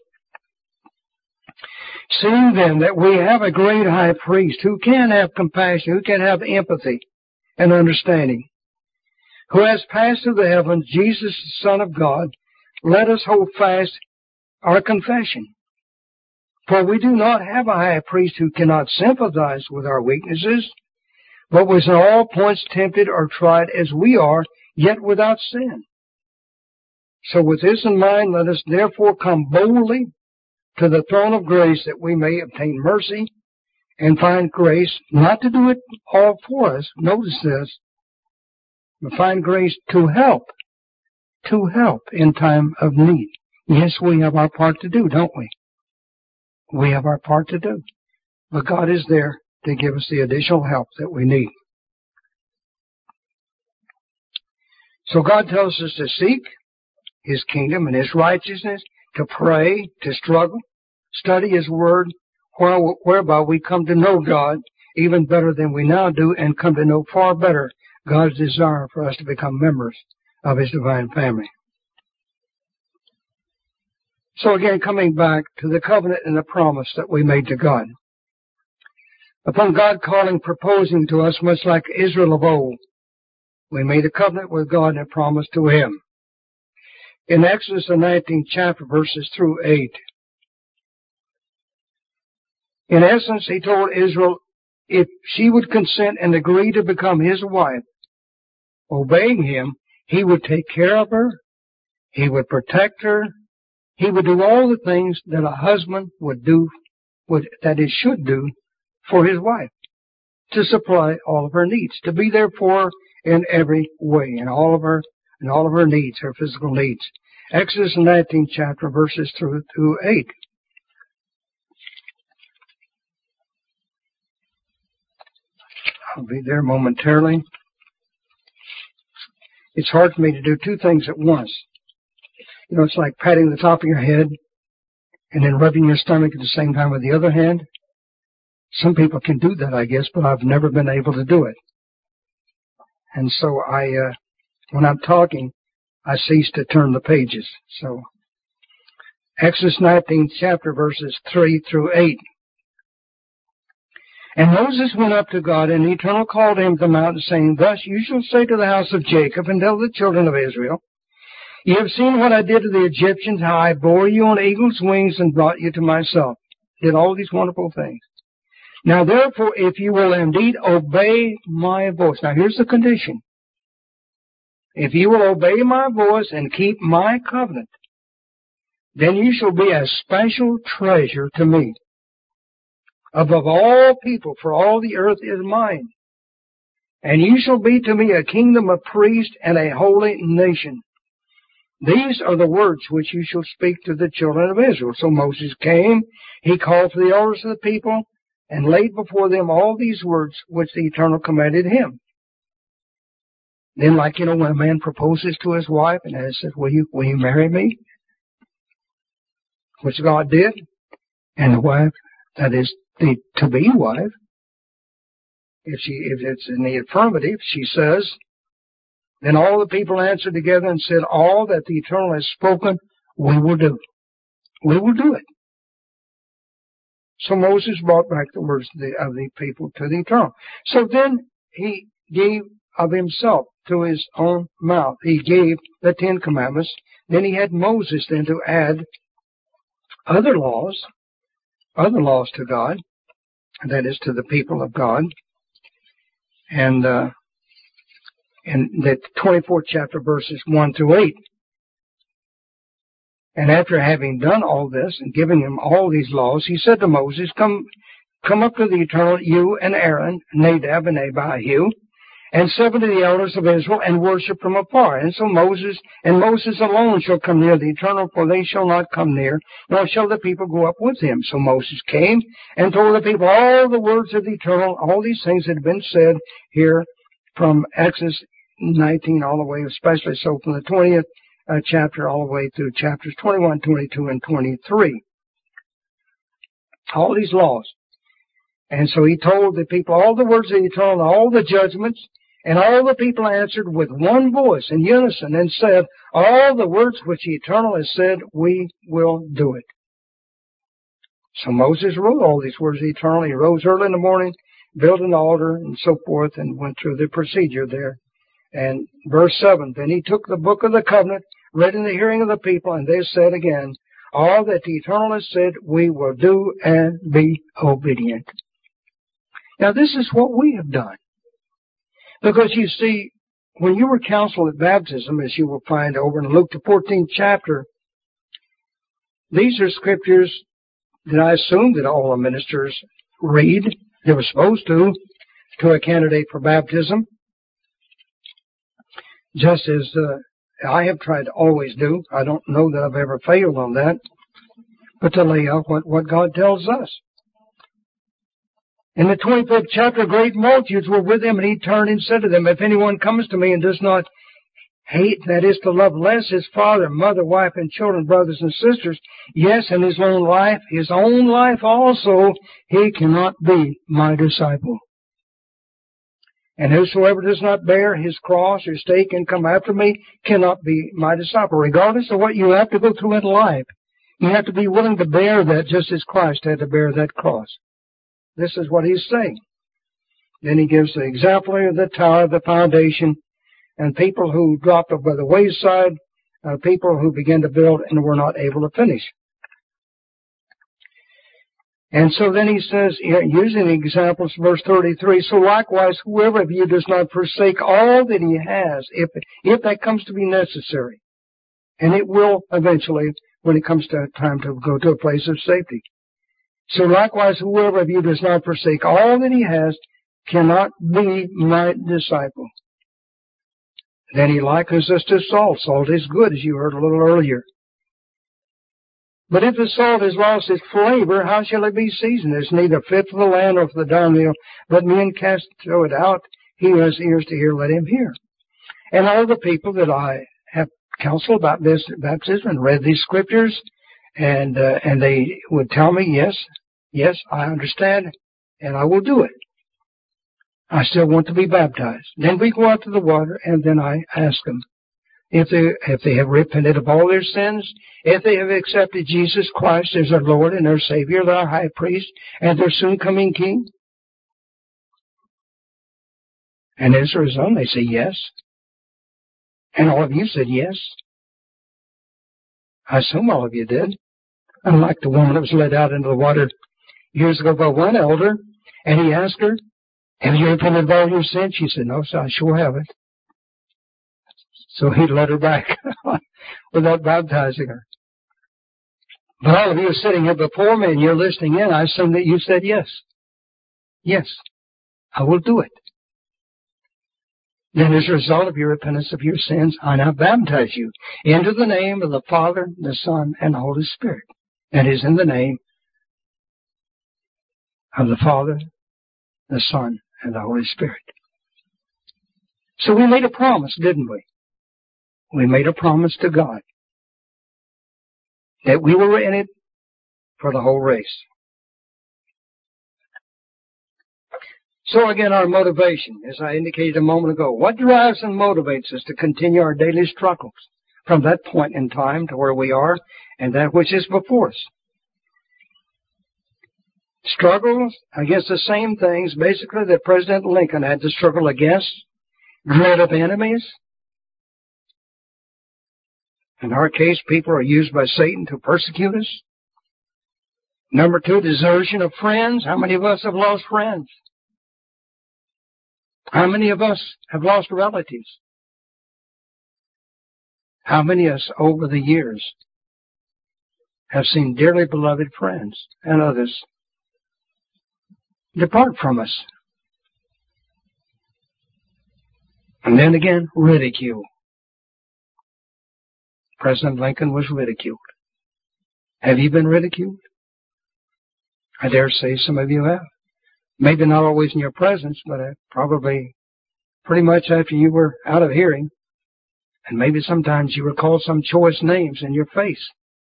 S3: seeing then that we have a great high priest who can have compassion, who can have empathy and understanding, who has passed through the heavens, Jesus, the Son of God, let us hold fast our confession. For we do not have a high priest who cannot sympathize with our weaknesses, but was in all points tempted or tried as we are, yet without sin. So with this in mind, let us therefore come boldly to the throne of grace that we may obtain mercy and find grace, not to do it all for us, notice this, but find grace to help in time of need. Yes, we have our part to do, don't we? We have our part to do. But God is there to give us the additional help that we need. So God tells us to seek his kingdom and his righteousness, to pray, to struggle, study his word, whereby we come to know God even better than we now do, and come to know far better God's desire for us to become members of his divine family. So again, coming back to the covenant and the promise that we made to God. Upon God calling, proposing to us, much like Israel of old, we made a covenant with God and a promise to him. In Exodus, the 19th chapter, verses through 8, in essence, he told Israel if she would consent and agree to become his wife, obeying him, he would take care of her, he would protect her, he would do all the things that a husband would do, that he should do for his wife, to supply all of her needs, to be there for her in every way, in all of her needs, her physical needs. Exodus 19th chapter, verses through 8. I'll be there momentarily. It's hard for me to do two things at once. You know, it's like patting the top of your head and then rubbing your stomach at the same time with the other hand. Some people can do that, I guess, but I've never been able to do it. And so when I'm talking, I cease to turn the pages. So, Exodus 19th chapter, verses 3 through 8. And Moses went up to God, and the Eternal called him to the mountain, saying, Thus you shall say to the house of Jacob, and tell the children of Israel, You have seen what I did to the Egyptians, how I bore you on eagle's wings and brought you to myself. Did all these wonderful things. Now therefore, if you will indeed obey my voice. Now here's the condition. if you will obey my voice and keep my covenant, then you shall be a special treasure to me. Above all people, for all the earth is mine. And you shall be to me a kingdom of priests and a holy nation. These are the words which you shall speak to the children of Israel. So Moses came, he called for the elders of the people, and laid before them all these words which the Eternal commanded him. Then, like, when a man proposes to his wife and says, will you marry me? Which God did. And the wife, that is the to-be wife, if it's in the affirmative, she says, then all the people answered together and said, all that the Eternal has spoken, we will do. We will do it. So Moses brought back the words of the people to the Eternal. So then he gave of himself to his own mouth. He gave the 10 Commandments. Then he had Moses then to add other laws to God, that is to the people of God. And in the 24th chapter, verses 1 through 8. And after having done all this and giving him all these laws, he said to Moses, Come up to the Eternal, you and Aaron, Nadab and Abihu, and 70 of the elders of Israel, and worship from afar. And so Moses alone shall come near the Eternal, for they shall not come near, nor shall the people go up with him. So Moses came and told the people all the words of the Eternal, all these things that had been said here from Exodus 19 all the way, especially so from the 20th chapter all the way through chapters 21, 22, and 23. All these laws. And so he told the people all the words of the Eternal, all the judgments, and all the people answered with one voice in unison and said, all the words which the Eternal has said, we will do it. So Moses wrote all these words of the Eternal. He rose early in the morning, built an altar, and so forth, and went through the procedure there. And verse 7, then he took the book of the covenant, read in the hearing of the people, and they said again, all that the Eternal has said, we will do and be obedient. Now this is what we have done. Because you see, when you were counseled at baptism, as you will find over in Luke the 14th chapter, these are scriptures that I assume that all the ministers read. They were supposed to a candidate for baptism. Just as I have tried to always do. I don't know that I've ever failed on that. But to lay out what God tells us. In the 25th chapter, great multitudes were with him, and he turned and said to them, if anyone comes to me and does not hate, that is to love less his father, mother, wife, and children, brothers and sisters, yes, and his own life also, he cannot be my disciple. And whosoever does not bear his cross or stake and come after me cannot be my disciple. Regardless of what you have to go through in life, you have to be willing to bear that just as Christ had to bear that cross. This is what he's saying. Then he gives the example of the tower, the foundation, and people who dropped by the wayside, people who began to build and were not able to finish. And so then he says, using the examples, verse 33, so likewise, whoever of you does not forsake all that he has, if that comes to be necessary, and it will eventually when it comes to time to go to a place of safety. So likewise, whoever of you does not forsake all that he has cannot be my disciple. Then he likens us to salt. Salt is good, as you heard a little earlier. But if the salt has lost its flavor, how shall it be seasoned? It's neither fit for the land or for the dunghill, but men cast it out. He who has ears to hear, let him hear. And all the people that I have counseled about this baptism and read these scriptures, and they would tell me, yes, I understand, and I will do it. I still want to be baptized. Then we go out to the water, and then I ask them if they have repented of all their sins, if they have accepted Jesus Christ as their Lord and their Savior, their High Priest, and their soon coming King. And as a result, they say yes. And all of you said yes. I assume all of you did. Unlike the woman that was led out into the water years ago by one elder, and he asked her, have you repented of all your sins? She said, no, sir, I sure haven't. So he let her back without baptizing her. But all of you are sitting here before me and you're listening in. I assume that you said yes. Yes, I will do it. Then as a result of your repentance of your sins, I now baptize you into the name of the Father, the Son, and the Holy Spirit. That is in the name of the Father, the Son, and the Holy Spirit. So we made a promise, didn't we? We made a promise to God that we were in it for the whole race. So again, our motivation, as I indicated a moment ago, what drives and motivates us to continue our daily struggles from that point in time to where we are and that which is before us? Struggles against the same things, basically, that President Lincoln had to struggle against. Dread of enemies. In our case, people are used by Satan to persecute us. Number 2, desertion of friends. How many of us have lost friends? How many of us have lost relatives? How many of us over the years have seen dearly beloved friends and others depart from us? And then again, ridicule. President Lincoln was ridiculed. Have you been ridiculed? I dare say some of you have. Maybe not always in your presence, but probably pretty much after you were out of hearing. And maybe sometimes you were called some choice names in your face.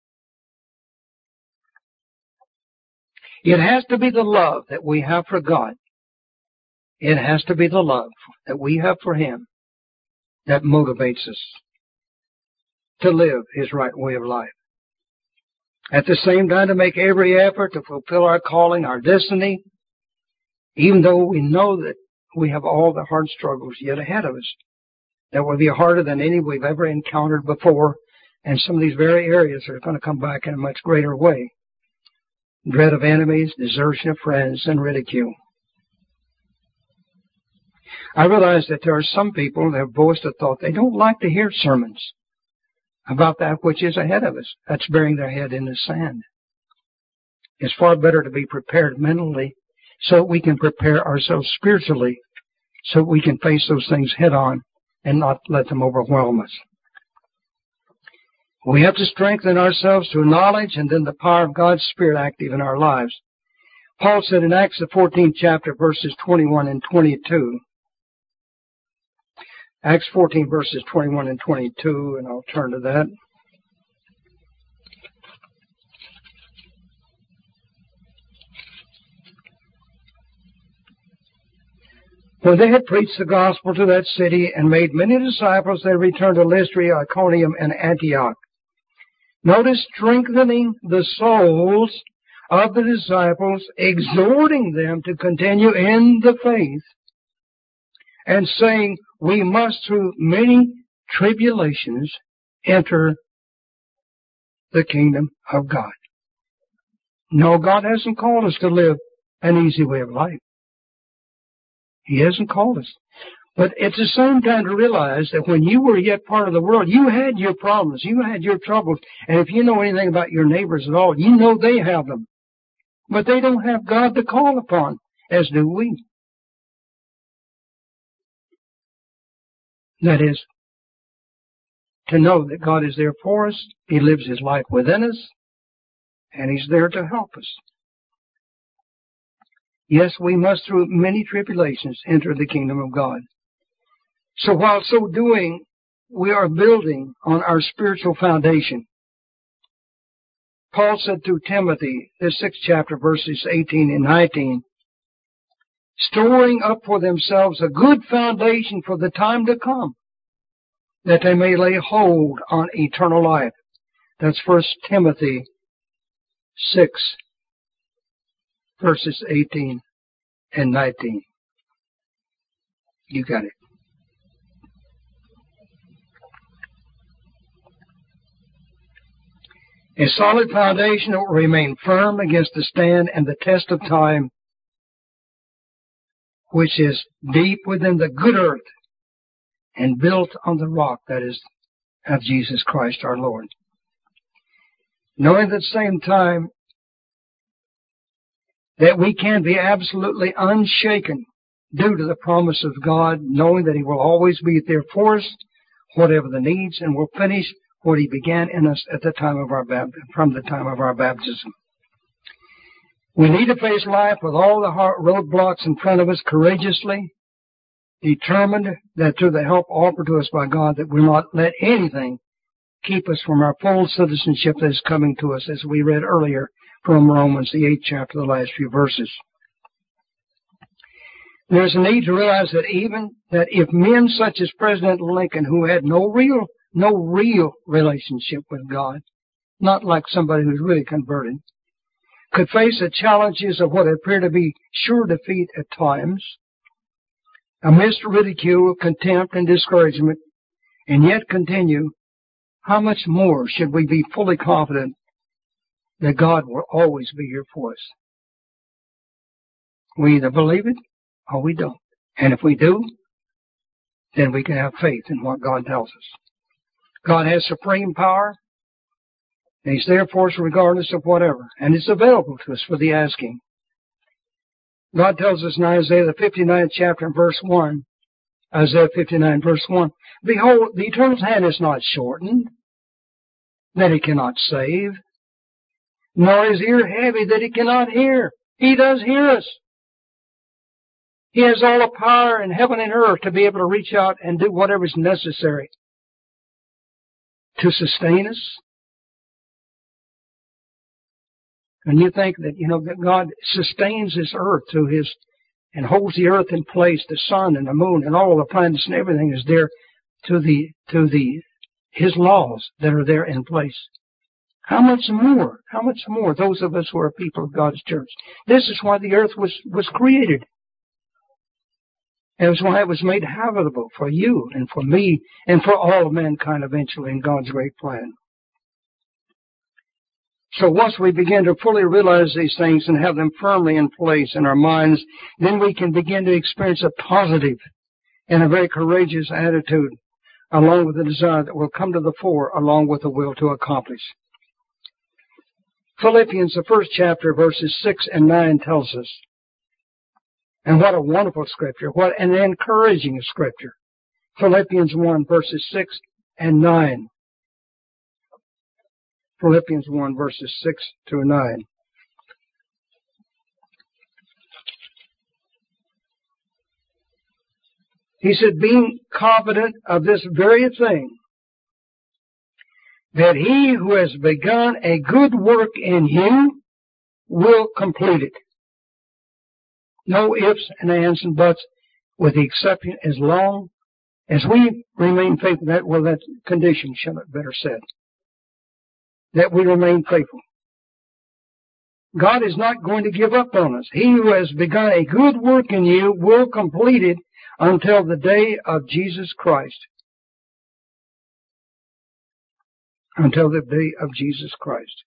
S3: It has to be the love that we have for God. It has to be the love that we have for Him that motivates us to live His right way of life. At the same time, to make every effort to fulfill our calling, our destiny, even though we know that we have all the hard struggles yet ahead of us, that will be harder than any we've ever encountered before, and some of these very areas are going to come back in a much greater way. Dread of enemies, desertion of friends, and ridicule. I realize that there are some people that have voiced a thought they don't like to hear sermons about that which is ahead of us. That's burying their head in the sand. It's far better to be prepared mentally so that we can prepare ourselves spiritually so that we can face those things head on and not let them overwhelm us. We have to strengthen ourselves through knowledge and then the power of God's Spirit active in our lives. Paul said in Acts the 14th chapter, verses 21 and 22, Acts 14, verses 21 and 22, and I'll turn to that. When they had preached the gospel to that city and made many disciples, they returned to Lystra, Iconium, and Antioch. Notice, strengthening the souls of the disciples, exhorting them to continue in the faith, and saying, we must through many tribulations enter the kingdom of God. No, God hasn't called us to live an easy way of life. He hasn't called us. But at the same time to realize that when you were yet part of the world, you had your problems, you had your troubles, and if you know anything about your neighbors at all, you know they have them. But they don't have God to call upon, as do we. That is, to know that God is there for us, He lives His life within us, and He's there to help us. Yes, we must through many tribulations enter the kingdom of God. So while so doing, we are building on our spiritual foundation. Paul said to Timothy, the 6th chapter, verses 18 and 19, storing up for themselves a good foundation for the time to come, that they may lay hold on eternal life. That's 1 Timothy 6, verses 18 and 19. You got it. A solid foundation that will remain firm against the stand and the test of time, which is deep within the good earth and built on the rock that is of Jesus Christ our Lord. Knowing at the same time that we can be absolutely unshaken due to the promise of God, knowing that He will always be there for us, whatever the needs, and will finish what He began in us at the time of our from the time of our baptism. We need to face life with all the roadblocks in front of us courageously, determined that through the help offered to us by God, that we'll not let anything keep us from our full citizenship that is coming to us, as we read earlier from Romans, the 8th chapter, the last few verses. There's a need to realize that even that if men such as President Lincoln, who had no real relationship with God, not like somebody who's really converted, could face the challenges of what appear to be sure defeat at times, amidst ridicule, contempt, and discouragement, and yet continue, how much more should we be fully confident that God will always be here for us? We either believe it or we don't. And if we do, then we can have faith in what God tells us. God has supreme power, and He's there for us regardless of whatever, and it's available to us for the asking. God tells us in Isaiah the 59th chapter and verse 1, Isaiah 59 verse 1, Behold, the Eternal's hand is not shortened, that He cannot save, nor His ear heavy, that He cannot hear. He does hear us. He has all the power in heaven and earth to be able to reach out and do whatever is necessary to sustain us. And you think that, that God sustains this earth through His, and holds the earth in place, the sun and the moon and all the planets and everything is there to His laws that are there in place. How much more those of us who are people of God's church? This is why the earth was created. And it's why it was made habitable for you and for me and for all of mankind eventually in God's great plan. So once we begin to fully realize these things and have them firmly in place in our minds, then we can begin to experience a positive and a very courageous attitude, along with the desire that will come to the fore, along with the will to accomplish. Philippians, the 1st chapter, verses 6 and 9 tells us, and what a wonderful scripture, what an encouraging scripture. Philippians 1, verses 6 and 9. Philippians 1, verses 6 through 9. He said, being confident of this very thing, that He who has begun a good work in you will complete it. No ifs and ands and buts, with the exception as long as we remain faithful. That condition shall it better said. That we remain faithful. God is not going to give up on us. He who has begun a good work in you will complete it until the day of Jesus Christ. Until the day of Jesus Christ.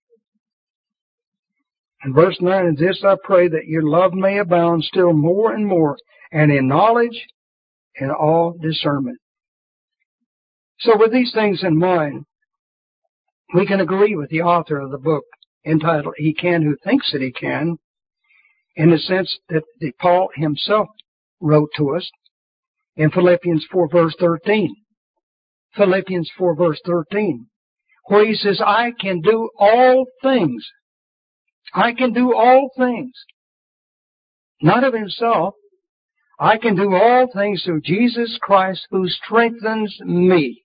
S3: In verse 9, in this I pray that your love may abound still more and more, and in knowledge and all discernment. So with these things in mind, we can agree with the author of the book entitled He Can Who Thinks That He Can, in the sense that Paul himself wrote to us in Philippians 4 verse 13. Philippians 4 verse 13, where he says, I can do all things. I can do all things. Not of himself. I can do all things through Jesus Christ who strengthens me.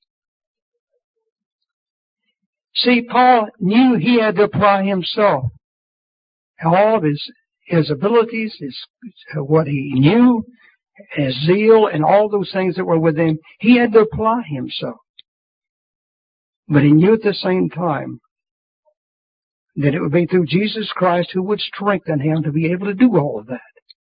S3: See, Paul knew he had to apply himself. All of his abilities, what he knew, his zeal, and all those things that were with him, he had to apply himself. But he knew at the same time that it would be through Jesus Christ who would strengthen him to be able to do all of that.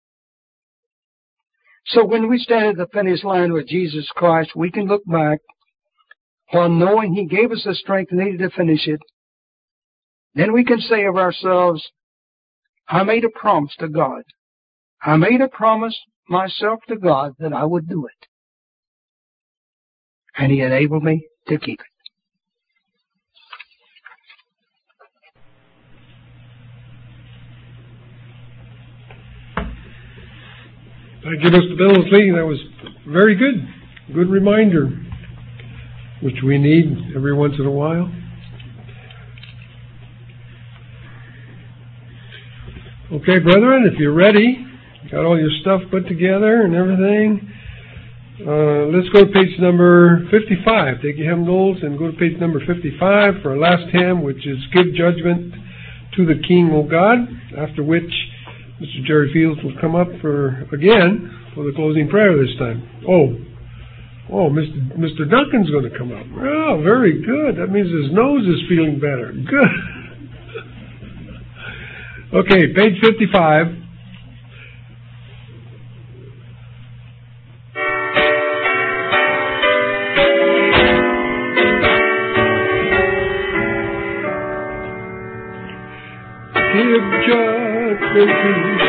S3: So when we stand at the finish line with Jesus Christ, we can look back while knowing He gave us the strength needed to finish it. Then we can say of ourselves, I made a promise to God. I made a promise myself to God that I would do it. and He enabled me to keep it.
S1: Thank you, Mr. Billingsley. That was very good. Good reminder, which we need every once in a while. Okay, brethren, if you're ready, got all your stuff put together and everything, let's go to page number 55. Take your hymnals and go to page number 55 for our last hymn, which is Give Judgment to the King, O God, after which Mr. Jerry Fields will come up for the closing prayer this time. Oh, Mr. Duncan's going to come up. Oh, very good. That means his nose is feeling better. Good. Okay, page 55. Give judgment to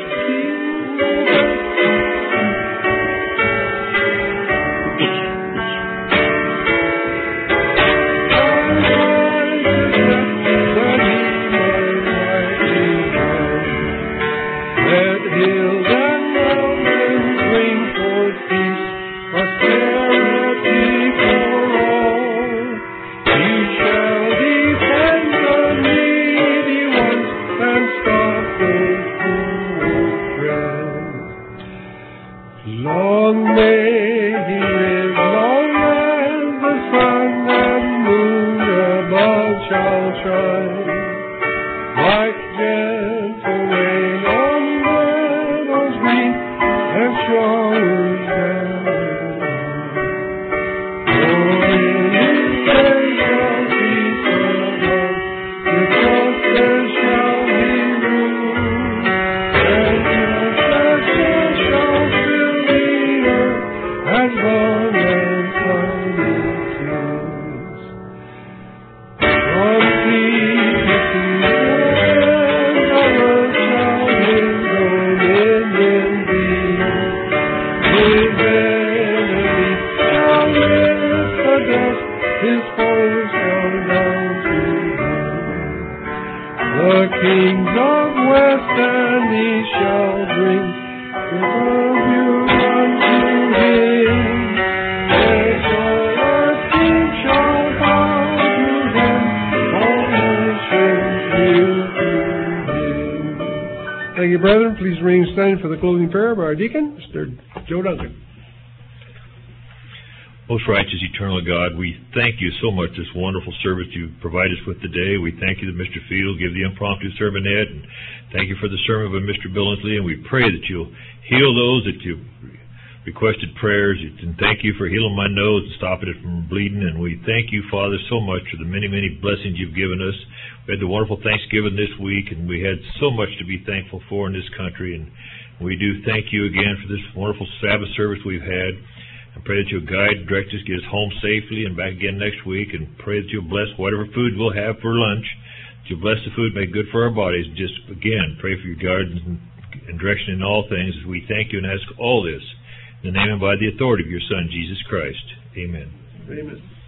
S1: for the closing prayer by our deacon, Mr. Joe Duncan.
S4: Most righteous, eternal God, we thank you so much for this wonderful service you provide us with today. We thank you that Mr. Field gave the impromptu sermonette, and thank you for the sermon by Mr. Billingsley, and we pray that you'll heal those that you requested prayers, and thank you for healing my nose and stopping it from bleeding, and we thank you, Father, so much for the many, many blessings you've given us. We had the wonderful Thanksgiving this week, and we had so much to be thankful for in this country, and we do thank you again for this wonderful Sabbath service we've had. I pray that you'll guide, direct us, get us home safely and back again next week, and pray that you'll bless whatever food we'll have for lunch, that you'll bless the food, make good for our bodies. Just, again, pray for your guidance and direction in all things as we thank you and ask all this in the name and by the authority of your Son, Jesus Christ. Amen.
S1: Amen.